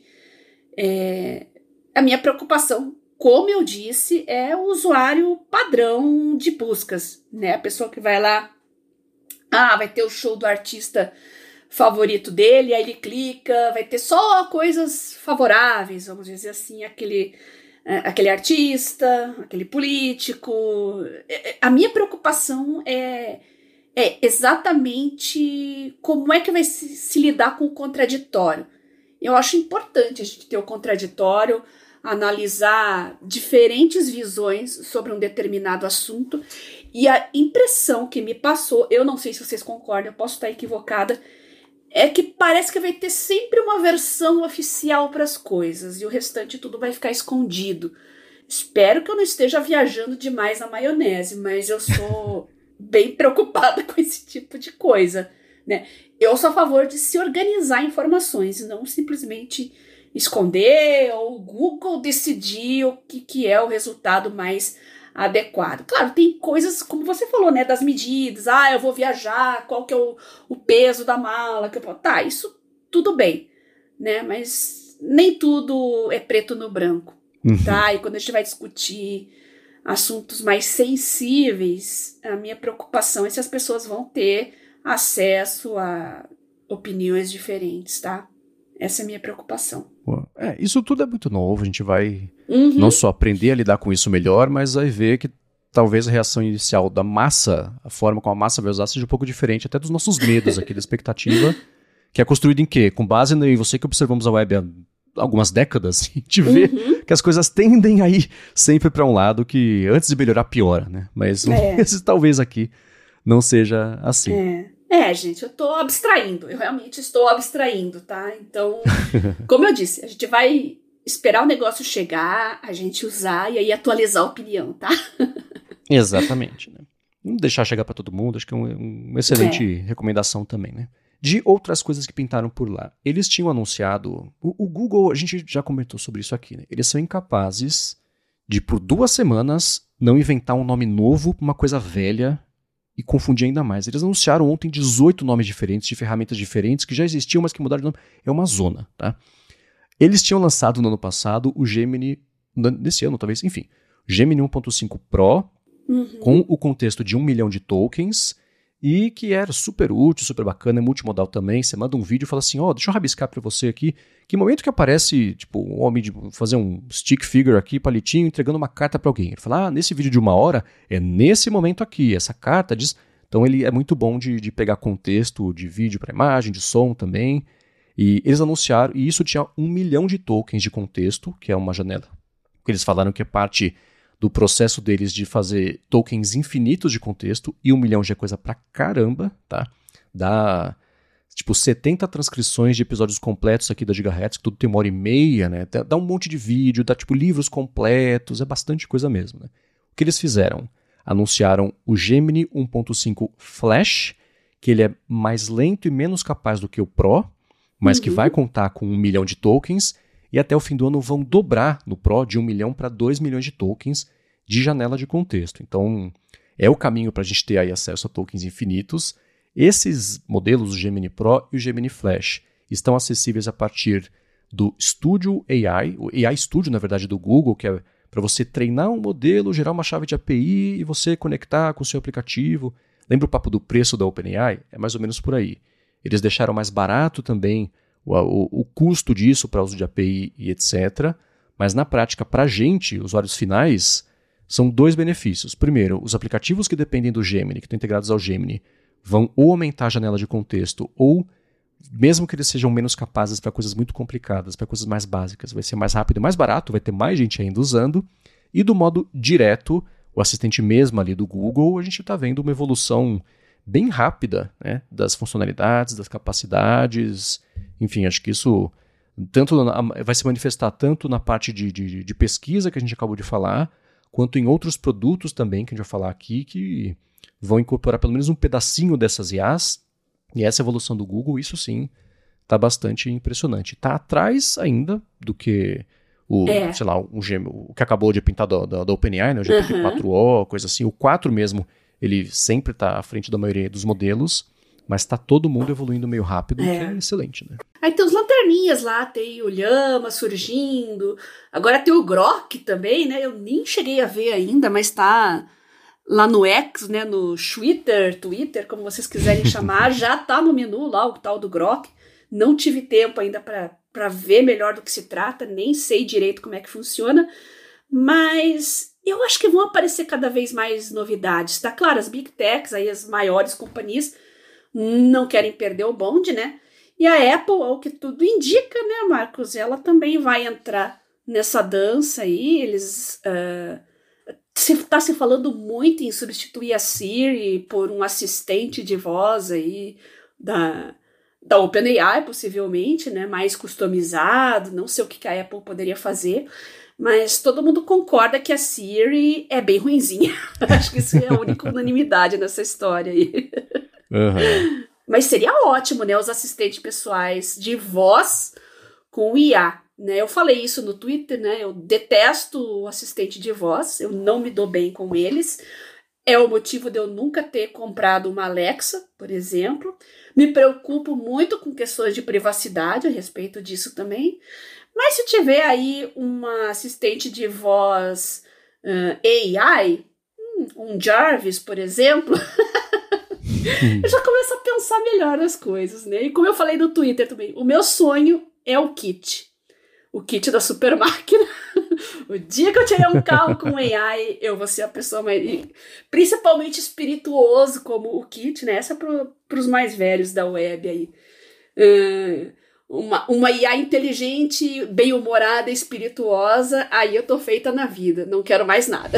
É, a minha preocupação, como eu disse, é o usuário padrão de buscas, né? A pessoa que vai lá, ah, vai ter o show do artista favorito dele, aí ele clica, vai ter só coisas favoráveis, vamos dizer assim, aquele, aquele artista, aquele político. A minha preocupação é, é exatamente como é que vai se, se lidar com o contraditório. Eu acho importante a gente ter o contraditório, analisar diferentes visões sobre um determinado assunto, e a impressão que me passou, eu não sei se vocês concordam, eu posso estar equivocada, é que parece que vai ter sempre uma versão oficial para as coisas e o restante tudo vai ficar escondido. Espero que eu não esteja viajando demais na maionese, mas eu sou bem preocupada com esse tipo de coisa, né? Eu sou a favor de se organizar informações e não simplesmente esconder ou o Google decidir o que, que é o resultado mais adequado. Claro, tem coisas, como você falou, né, das medidas, ah, eu vou viajar, qual que é o, o peso da mala, que eu vou... tá, isso tudo bem, né, mas nem tudo é preto no branco, uhum. tá, e quando a gente vai discutir assuntos mais sensíveis, a minha preocupação é se as pessoas vão ter acesso a opiniões diferentes, tá? Essa é a minha preocupação. É, isso tudo é muito novo, a gente vai uhum. não só aprender a lidar com isso melhor, mas vai ver que talvez a reação inicial da massa, a forma como a massa vai usar, seja um pouco diferente até dos nossos medos aqui da expectativa, que é construído em quê? Com base em você que observamos a web há algumas décadas, a gente vê uhum. que as coisas tendem a ir sempre para um lado que antes de melhorar piora, né? Mas é. esse, talvez aqui não seja assim. É. É, gente, eu tô abstraindo, eu realmente estou abstraindo, tá? Então, como eu disse, a gente vai esperar o negócio chegar, a gente usar e aí atualizar a opinião, tá? Exatamente, né? Não deixar chegar para todo mundo, acho que é um, uma excelente é. recomendação também, né? De outras coisas que pintaram por lá, eles tinham anunciado, o, o Google, a gente já comentou sobre isso aqui, né? Eles são incapazes de, por duas semanas, não inventar um nome novo para uma coisa velha e confundir ainda mais. Eles anunciaram ontem dezoito nomes diferentes, de ferramentas diferentes, que já existiam, mas que mudaram de nome. É uma zona, tá? Eles tinham lançado no ano passado o Gemini, nesse ano talvez, enfim, Gemini um ponto cinco Pro, uhum. com o contexto de um milhão de tokens, e que era super útil, super bacana, é multimodal também. Você manda um vídeo e fala assim, ó, oh, deixa eu rabiscar pra você aqui, que momento que aparece, tipo, um homem de fazer um stick figure aqui, palitinho, entregando uma carta pra alguém. Ele fala, ah, nesse vídeo de uma hora, é nesse momento aqui, essa carta diz... Então ele é muito bom de, de pegar contexto de vídeo para imagem, de som também. E eles anunciaram, e isso tinha um milhão de tokens de contexto, que é uma janela. Que eles falaram que é parte do processo deles de fazer tokens infinitos de contexto, e um milhão já é coisa pra caramba, tá? Dá, tipo, setenta transcrições de episódios completos aqui da Gigahertz, que tudo tem uma hora e meia, né? Dá um monte de vídeo, dá, tipo, livros completos, é bastante coisa mesmo, né? O que eles fizeram? Anunciaram o Gemini um ponto cinco Flash, que ele é mais lento e menos capaz do que o Pro, mas uhum. que vai contar com um milhão de tokens, e até o fim do ano vão dobrar no Pro de um milhão para dois milhões de tokens, de janela de contexto. Então, é o caminho para a gente ter aí acesso a tokens infinitos. Esses modelos, o Gemini Pro e o Gemini Flash, estão acessíveis a partir do Studio A I, o A I Studio, na verdade, do Google, que é para você treinar um modelo, gerar uma chave de A P I e você conectar com o seu aplicativo. Lembra o papo do preço da OpenAI? É mais ou menos por aí. Eles deixaram mais barato também o, o, o custo disso para uso de A P I e etcétera. Mas na prática, para a gente, usuários finais, são dois benefícios. Primeiro, os aplicativos que dependem do Gemini, que estão integrados ao Gemini, vão ou aumentar a janela de contexto ou, mesmo que eles sejam menos capazes para coisas muito complicadas, para coisas mais básicas, vai ser mais rápido e mais barato, vai ter mais gente ainda usando. E do modo direto, o assistente mesmo ali do Google, a gente está vendo uma evolução bem rápida, né, das funcionalidades, das capacidades. Enfim, acho que isso tanto na, vai se manifestar tanto na parte de, de, de pesquisa que a gente acabou de falar, quanto em outros produtos também que a gente vai falar aqui, que vão incorporar pelo menos um pedacinho dessas I As. E essa evolução do Google, isso sim, está bastante impressionante. Está atrás ainda do que o, é. sei lá, o, o que acabou de pintar da, da, da OpenAI, né, o G P T quatro O, coisa assim. O quatro mesmo, ele sempre está à frente da maioria dos modelos, mas está todo mundo evoluindo meio rápido, é. que é excelente, né? Aí tem os lanterninhas lá, tem o Llama surgindo, agora tem o Grok também, né? Eu nem cheguei a ver ainda, mas está lá no X, né, no Twitter, Twitter, como vocês quiserem chamar, já tá no menu lá o tal do Grok. Não tive tempo ainda para ver melhor do que se trata, nem sei direito como é que funciona, mas eu acho que vão aparecer cada vez mais novidades, tá? Claro, as Big Techs, aí as maiores companhias, não querem perder o bonde, né? E a Apple, ao que tudo indica, né, Marcos, ela também vai entrar nessa dança aí, eles... Uh, Está se falando muito em substituir a Siri por um assistente de voz aí da, da OpenAI, possivelmente, né, mais customizado, não sei o que a Apple poderia fazer, mas todo mundo concorda que a Siri é bem ruinzinha. Acho que isso é a única unanimidade nessa história aí. Uhum. Mas seria ótimo, né, os assistentes pessoais de voz com I A. Né, eu falei isso no Twitter, né, eu detesto o assistente de voz, eu não me dou bem com eles, é o motivo de eu nunca ter comprado uma Alexa, por exemplo, me preocupo muito com questões de privacidade a respeito disso também, mas se tiver aí uma assistente de voz uh, A I, um Jarvis, por exemplo, eu já começo a pensar melhor nas coisas, né, e como eu falei no Twitter também, o meu sonho é o kit. O kit da super máquina. O dia que eu tiver um carro com A I, eu vou ser a pessoa mais... Principalmente espirituoso como o kit, né? Essa é para os mais velhos da web aí. Uh, uma, uma I A inteligente, bem-humorada, espirituosa, aí eu tô feita na vida. Não quero mais nada.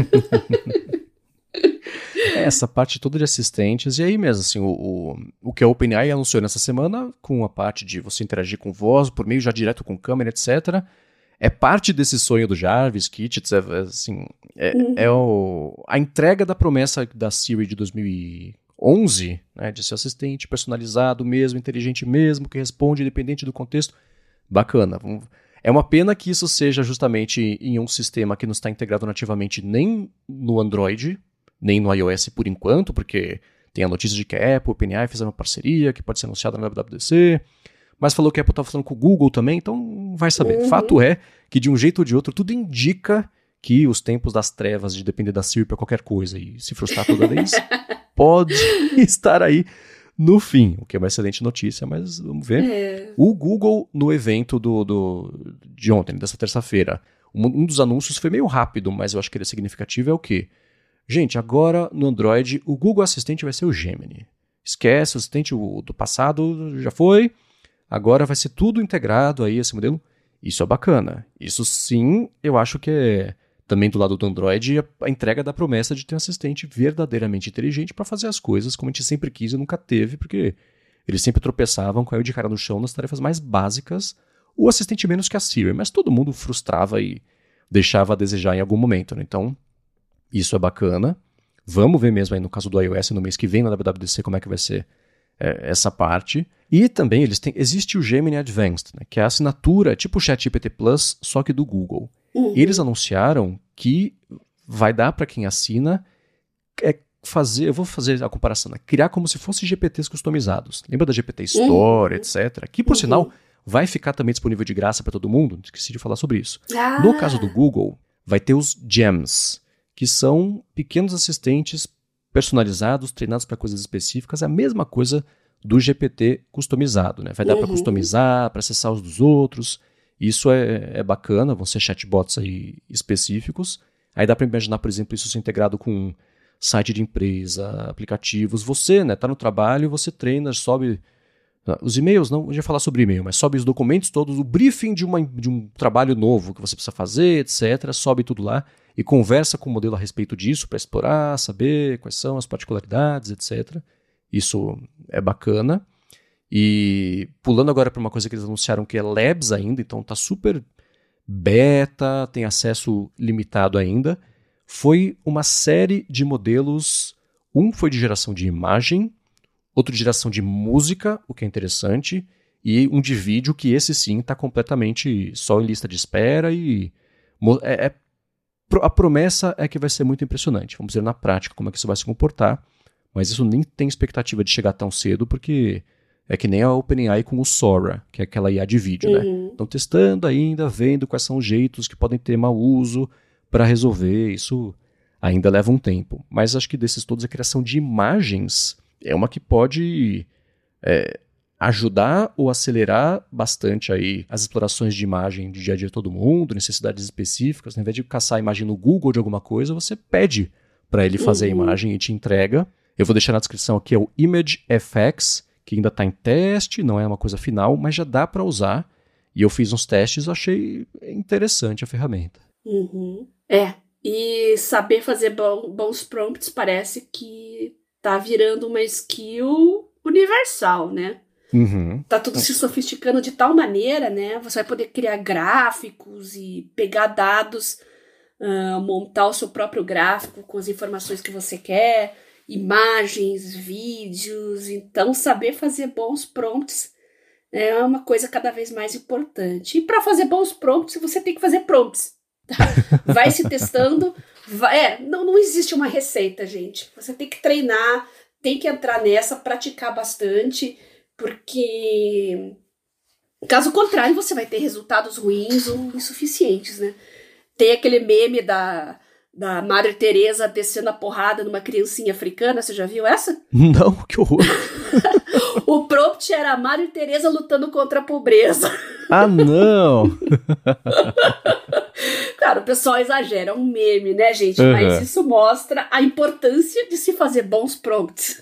Essa parte toda de assistentes, e aí mesmo, assim, o, o, o que a OpenAI anunciou nessa semana, com a parte de você interagir com voz, por meio já direto com câmera, etcétera, é parte desse sonho do Jarvis, Kit, assim, é, uhum. é o, a entrega da promessa da Siri de dois mil e onze, né, de ser assistente personalizado mesmo, inteligente mesmo, que responde independente do contexto. Bacana. É uma pena que isso seja justamente em um sistema que não está integrado nativamente nem no Android, nem no iOS por enquanto, porque tem a notícia de que a Apple e a OpenAI fizeram uma parceria que pode ser anunciada na W W D C, mas falou que a Apple estava falando com o Google também, então vai saber. Uhum. Fato é que de um jeito ou de outro tudo indica que os tempos das trevas de depender da Siri para qualquer coisa e se frustrar toda vez pode estar aí no fim, o que é uma excelente notícia, mas vamos ver. É. O Google, no evento do, do, de ontem, dessa terça-feira, um, um dos anúncios foi meio rápido, mas eu acho que ele é significativo, é o quê? Gente, agora no Android o Google Assistente vai ser o Gemini. Esquece, o assistente do passado já foi, agora vai ser tudo integrado aí, esse modelo. Isso é bacana. Isso sim, eu acho que é também do lado do Android a, a entrega da promessa de ter um assistente verdadeiramente inteligente para fazer as coisas como a gente sempre quis e nunca teve, porque eles sempre tropeçavam, caiu de cara no chão nas tarefas mais básicas, o assistente menos que a Siri, mas todo mundo frustrava e deixava a desejar em algum momento, né? Então, isso é bacana. Vamos ver mesmo aí no caso do iOS no mês que vem na W W D C como é que vai ser é, essa parte. E também eles têm, existe o Gemini Advanced, né, que é a assinatura tipo o ChatGPT Plus, só que do Google. Uhum. E eles anunciaram que vai dar para quem assina é fazer, eu vou fazer a comparação, né? Criar como se fossem G P Ts customizados. Lembra da G P T Store, uhum. etcétera. Que, por uhum. sinal, vai ficar também disponível de graça para todo mundo. Esqueci de falar sobre isso. Ah. No caso do Google, vai ter os Gems, que são pequenos assistentes personalizados, treinados para coisas específicas. É a mesma coisa do G P T customizado, né? Vai dar uhum. para customizar, para acessar os dos outros. Isso é, é bacana, vão ser chatbots aí específicos. Aí dá para imaginar, por exemplo, isso ser integrado com site de empresa, aplicativos. Você, né, tá no trabalho, você treina, sobe os e-mails, não, eu ia falar sobre e-mail, mas sobe os documentos todos, o briefing de, uma, de um trabalho novo que você precisa fazer, etcétera. Sobe tudo lá e conversa com o modelo a respeito disso para explorar, saber quais são as particularidades, etcétera. Isso é bacana. E pulando agora para uma coisa que eles anunciaram que é Labs ainda, então tá super beta, tem acesso limitado ainda. Foi uma série de modelos, um foi de geração de imagem, outro de geração de música, o que é interessante, e um de vídeo que esse sim está completamente só em lista de espera e é, é, a promessa é que vai ser muito impressionante. Vamos ver na prática como é que isso vai se comportar, mas isso nem tem expectativa de chegar tão cedo, porque é que nem a OpenAI com o Sora, que é aquela I A de vídeo, uhum. né? Estão testando ainda, vendo quais são os jeitos que podem ter mau uso para resolver. Isso ainda leva um tempo. Mas acho que desses todos, a criação de imagens é uma que pode é, ajudar ou acelerar bastante aí as explorações de imagem de dia a dia de todo mundo, necessidades específicas. Ao invés de caçar a imagem no Google de alguma coisa, você pede para ele fazer uhum. a imagem e te entrega. Eu vou deixar na descrição aqui, é o Image F X, que ainda está em teste, não é uma coisa final, mas já dá para usar. E eu fiz uns testes e achei interessante a ferramenta. Uhum. É, e saber fazer bom, bons prompts parece que tá virando uma skill universal, né? Uhum. Tá tudo se sofisticando de tal maneira, né? Você vai poder criar gráficos e pegar dados, uh, montar o seu próprio gráfico com as informações que você quer, imagens, vídeos. Então, saber fazer bons prompts é uma coisa cada vez mais importante. E para fazer bons prompts, você tem que fazer prompts. Vai se testando. Vai, é, não, não existe uma receita, gente. Você tem que treinar, tem que entrar nessa, praticar bastante, porque caso contrário, você vai ter resultados ruins ou insuficientes, né? Tem aquele meme da, da Madre Teresa descendo a porrada numa criancinha africana, você já viu essa? Não, que horror. O prompt era a Madre Teresa lutando contra a pobreza. Ah, não! Claro, o pessoal exagera, é um meme, né, gente? Uhum. Mas isso mostra a importância de se fazer bons prompts.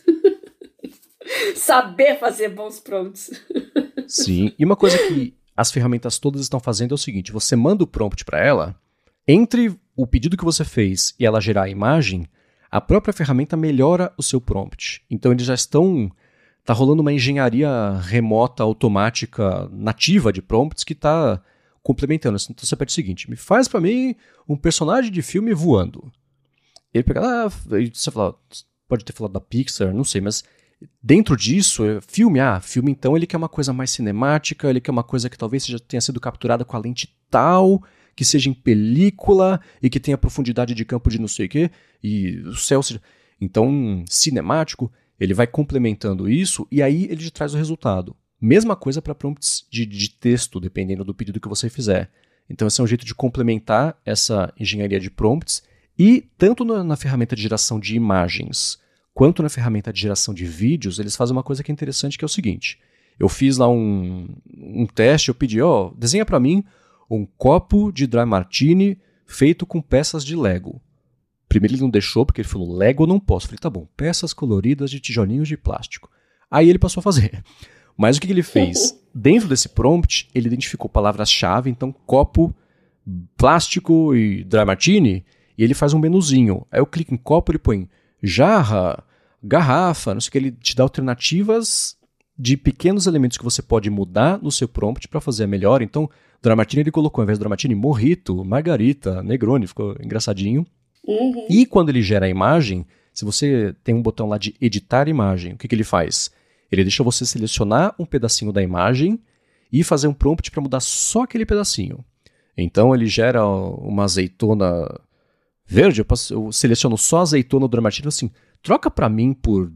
Saber fazer bons prompts. Sim, e uma coisa que as ferramentas todas estão fazendo é o seguinte, você manda o prompt para ela, entre o pedido que você fez e ela gerar a imagem, a própria ferramenta melhora o seu prompt. Então eles já estão... Tá rolando uma engenharia remota, automática, nativa de prompts que está complementando. Então você pede o seguinte, me faz para mim um personagem de filme voando. Ele pega lá, você fala, pode ter falado da Pixar, não sei, mas dentro disso, filme, ah, filme então ele quer uma coisa mais cinemática, ele quer uma coisa que talvez já tenha sido capturada com a lente tal, que seja em película e que tenha profundidade de campo de não sei o quê, e o céu seja... Então, cinemático... Ele vai complementando isso e aí ele te traz o resultado. Mesma coisa para prompts de, de texto, dependendo do pedido que você fizer. Então esse é um jeito de complementar essa engenharia de prompts e tanto na, na ferramenta de geração de imagens quanto na ferramenta de geração de vídeos, eles fazem uma coisa que é interessante, que é o seguinte. Eu fiz lá um, um teste, eu pedi, ó, desenha para mim um copo de dry martini feito com peças de Lego. Primeiro ele não deixou, porque ele falou, Lego eu não posso. Eu falei, tá bom, peças coloridas de tijolinhos de plástico. Aí ele passou a fazer. Mas o que, que ele fez? Dentro desse prompt, ele identificou palavras-chave, então copo, plástico e dry martini, e ele faz um menuzinho. Aí eu clico em copo, ele põe jarra, garrafa, não sei o que, ele te dá alternativas de pequenos elementos que você pode mudar no seu prompt para fazer a melhor. Então, dry martini ele colocou, ao invés de dry martini, mojito, margarita, negroni, ficou engraçadinho. Uhum. E quando ele gera a imagem, se você tem um botão lá de editar imagem, o que, que ele faz? Ele deixa você selecionar um pedacinho da imagem e fazer um prompt para mudar só aquele pedacinho. Então ele gera uma azeitona verde, eu, passo, eu seleciono só azeitona do martini, assim, troca pra mim por,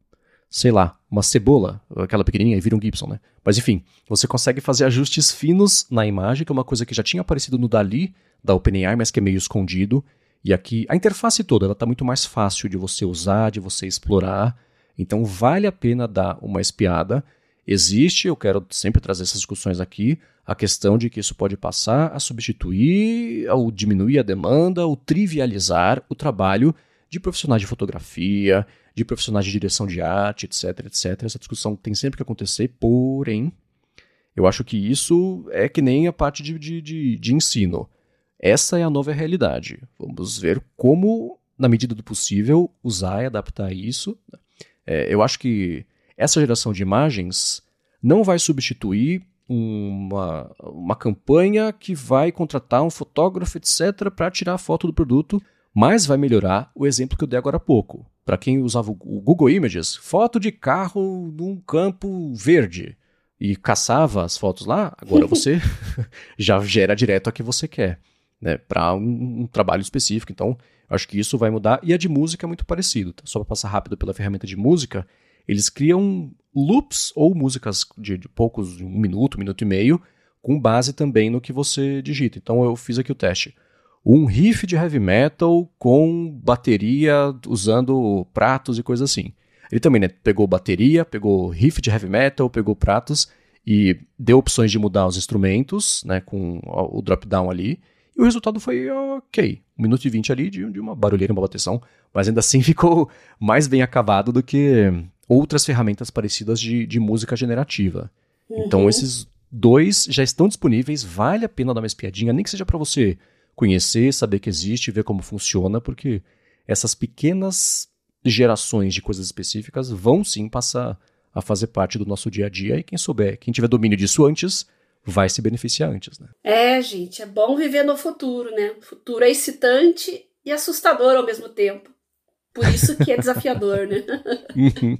sei lá, uma cebola, aquela pequenininha, e vira um Gibson, né? Mas enfim, você consegue fazer ajustes finos na imagem, que é uma coisa que já tinha aparecido no DALL-E, da OpenAI, mas que é meio escondido. E aqui, a interface toda, ela tá muito mais fácil de você usar, de você explorar. Então, vale a pena dar uma espiada. Existe, eu quero sempre trazer essas discussões aqui, a questão de que isso pode passar a substituir, ou diminuir a demanda, ou trivializar o trabalho de profissionais de fotografia, de profissionais de direção de arte, etc, etcétera. Essa discussão tem sempre que acontecer, porém, eu acho que isso é que nem a parte de, de, de, de ensino. Essa é a nova realidade. Vamos ver como, na medida do possível, usar e adaptar isso. É, eu acho que essa geração de imagens não vai substituir uma, uma campanha que vai contratar um fotógrafo, etcétera, para tirar a foto do produto, mas vai melhorar o exemplo que eu dei agora há pouco. Para quem usava o Google Images, foto de carro num campo verde e caçava as fotos lá, agora você já gera direto a que você quer, né, para um, um trabalho específico. Então, acho que isso vai mudar. E a de música é muito parecido. Tá? Só para passar rápido pela ferramenta de música, eles criam loops ou músicas de, de poucos, um minuto, um minuto e meio, com base também no que você digita. Então eu fiz aqui o teste. Um riff de heavy metal com bateria usando pratos e coisas assim. Ele também, né, pegou bateria, pegou riff de heavy metal, pegou pratos e deu opções de mudar os instrumentos, né, com o drop-down ali. E o resultado foi ok. um minuto e vinte ali de, de uma barulheira, uma bateção, mas ainda assim ficou mais bem acabado do que outras ferramentas parecidas de, de música generativa. Uhum. Então esses dois já estão disponíveis, vale a pena dar uma espiadinha, nem que seja para você conhecer, saber que existe, ver como funciona, porque essas pequenas gerações de coisas específicas vão sim passar a fazer parte do nosso dia a dia, e quem souber, quem tiver domínio disso antes, vai se beneficiar antes, né? É, gente, é bom viver no futuro, né? O futuro é excitante e assustador ao mesmo tempo. Por isso que é desafiador, né? Uhum.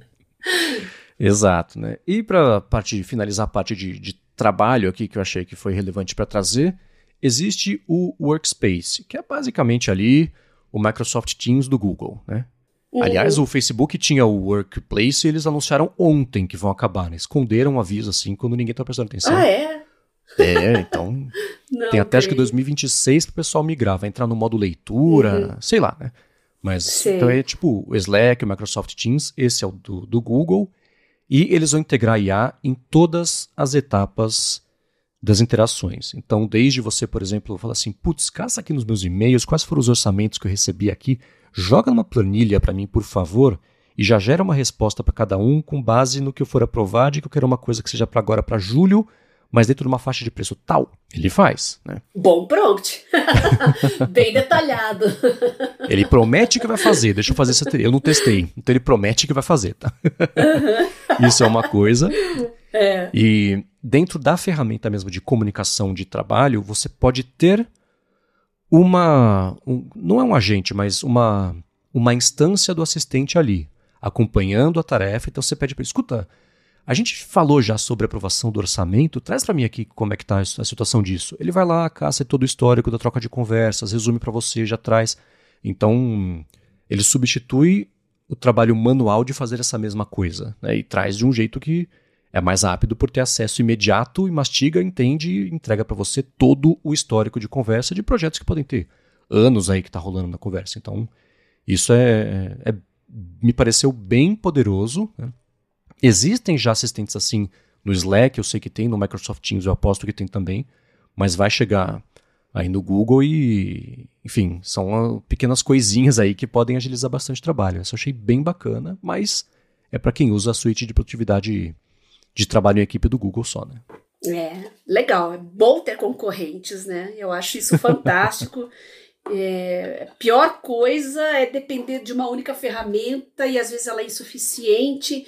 Exato, né? E para parte, finalizar a parte de, de trabalho aqui, que eu achei que foi relevante para trazer, existe o Workspace, que é basicamente ali o Microsoft Teams do Google, né? Uhum. Aliás, o Facebook tinha o Workplace e eles anunciaram ontem que vão acabar, né? Esconderam um aviso assim quando ninguém tá prestando atenção. Ah, é? É, então Não, tem até bem. acho que dois mil e vinte e seis para o pessoal migrar, vai entrar no modo leitura, uhum. sei lá, né? Mas Sei. Então é tipo o Slack, o Microsoft Teams, esse é o do, do Google, e eles vão integrar I A em todas as etapas das interações. Então, desde você, por exemplo, falar assim, putz, caça aqui nos meus e-mails, quais foram os orçamentos que eu recebi aqui, joga numa planilha para mim, por favor, e já gera uma resposta para cada um com base no que eu for aprovado, e que eu quero uma coisa que seja para agora, para julho, mas dentro de uma faixa de preço tal. Ele faz, né? Bom prompt. Bem detalhado. Ele promete que vai fazer. Deixa eu fazer essa teoria. Eu não testei. Então ele promete que vai fazer, tá? Uhum. Isso é uma coisa. É. E dentro da ferramenta mesmo de comunicação de trabalho, você pode ter uma... Um, não é um agente, mas uma, uma instância do assistente ali, acompanhando a tarefa. Então você pede para ele, escuta... A gente falou já sobre a aprovação do orçamento, traz para mim aqui como é que está a situação disso. Ele vai lá, caça todo o histórico da troca de conversas, resume para você, já traz. Então, ele substitui o trabalho manual de fazer essa mesma coisa, né? E traz de um jeito que é mais rápido por ter acesso imediato e mastiga, entende e entrega para você todo o histórico de conversa de projetos que podem ter anos aí que está rolando na conversa. Então, isso é, é, me pareceu bem poderoso, né? Existem já assistentes assim no Slack, eu sei que tem, no Microsoft Teams eu aposto que tem também, mas vai chegar aí no Google e, enfim, são pequenas coisinhas aí que podem agilizar bastante trabalho. Isso eu achei bem bacana, mas é para quem usa a suíte de produtividade de trabalho em equipe do Google só, né? É, legal, é bom ter concorrentes, né? Eu acho isso fantástico. É, a pior coisa é depender de uma única ferramenta e às vezes ela é insuficiente.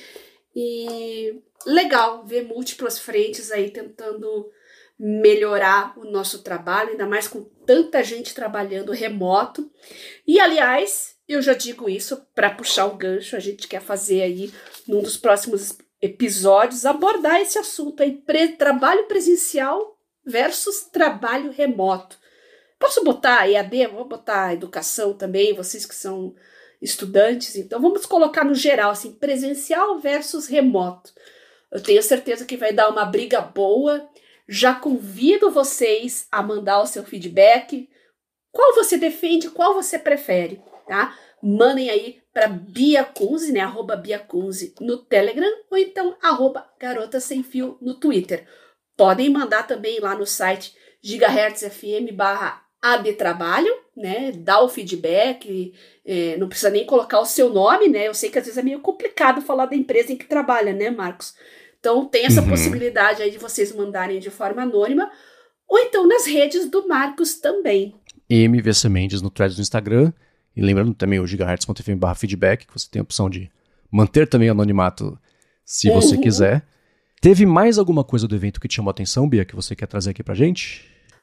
E legal ver múltiplas frentes aí tentando melhorar o nosso trabalho, ainda mais com tanta gente trabalhando remoto. E, aliás, eu já digo isso para puxar o gancho, a gente quer fazer aí, num dos próximos episódios, abordar esse assunto aí, pre- trabalho presencial versus trabalho remoto. Posso botar E A D? Vou botar educação também, vocês que são estudantes. Então, vamos colocar no geral, assim, presencial versus remoto. Eu tenho certeza que vai dar uma briga boa. Já convido vocês a mandar o seu feedback. Qual você defende, qual você prefere, tá? Mandem aí para Bia Kunze, né? Arroba Bia Kunze no Telegram ou então arroba Garota Sem Fio no Twitter. Podem mandar também lá no site gigahertzfm barra abtrabalho, né? Dá o feedback, é, não precisa nem colocar o seu nome, né? Eu sei que às vezes é meio complicado falar da empresa em que trabalha, né, Marcos? Então tem essa uhum. possibilidade aí de vocês mandarem de forma anônima ou então nas redes do Marcos também. M V C Mendes no threads do Instagram. E lembrando também o gigahertz.fm barra feedback, que você tem a opção de manter também o anonimato se você uhum. quiser. Teve mais alguma coisa do evento que te chamou a atenção, Bia, que você quer trazer aqui pra gente?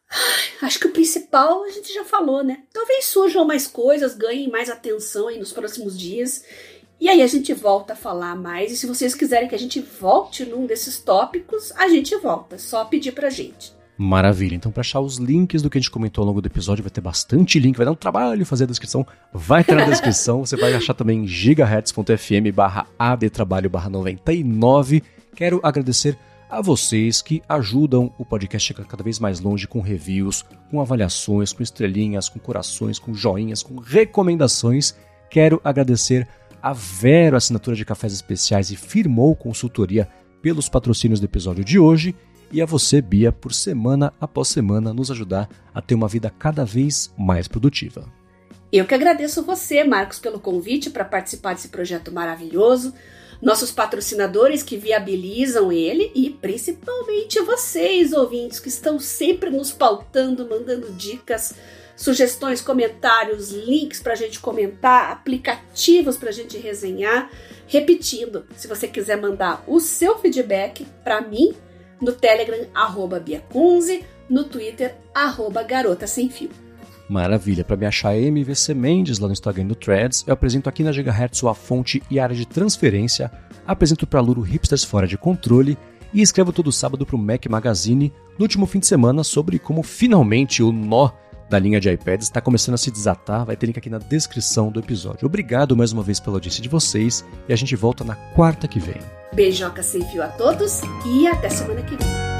Acho que o principal a gente já falou, né? Talvez surjam mais coisas, ganhem mais atenção aí nos próximos dias. E aí a gente volta a falar mais. E se vocês quiserem que a gente volte num desses tópicos, a gente volta. Só pedir pra gente. Maravilha. Então, para achar os links do que a gente comentou ao longo do episódio, vai ter bastante link. Vai dar um trabalho fazer a descrição. Vai ter na descrição. Você vai achar também gigahertz.fm barra abtrabalho barra noventa e nove. Quero agradecer a vocês que ajudam o podcast a chegar cada vez mais longe com reviews, com avaliações, com estrelinhas, com corações, com joinhas, com recomendações. Quero agradecer a Vero Assinatura de Cafés Especiais e Firmou Consultoria pelos patrocínios do episódio de hoje. E a você, Bia, por semana após semana nos ajudar a ter uma vida cada vez mais produtiva. Eu que agradeço você, Marcos, pelo convite para participar desse projeto maravilhoso, nossos patrocinadores que viabilizam ele e principalmente vocês, ouvintes, que estão sempre nos pautando, mandando dicas, sugestões, comentários, links para a gente comentar, aplicativos para a gente resenhar. Repetindo, se você quiser mandar o seu feedback para mim, no Telegram, arroba Bia Kunze, no Twitter, arroba Garota Sem Fio. Maravilha, para me achar M V C Mendes lá no Instagram e no Threads, eu apresento aqui na Gigahertz a fonte e área de transferência, apresento para Luro Hipsters Fora de Controle e escrevo todo sábado para o Mac Magazine no último fim de semana sobre como finalmente o nó da linha de iPads está começando a se desatar. Vai ter link aqui na descrição do episódio. Obrigado mais uma vez pela audiência de vocês e a gente volta na quarta que vem. Beijoca sem fio a todos e até semana que vem.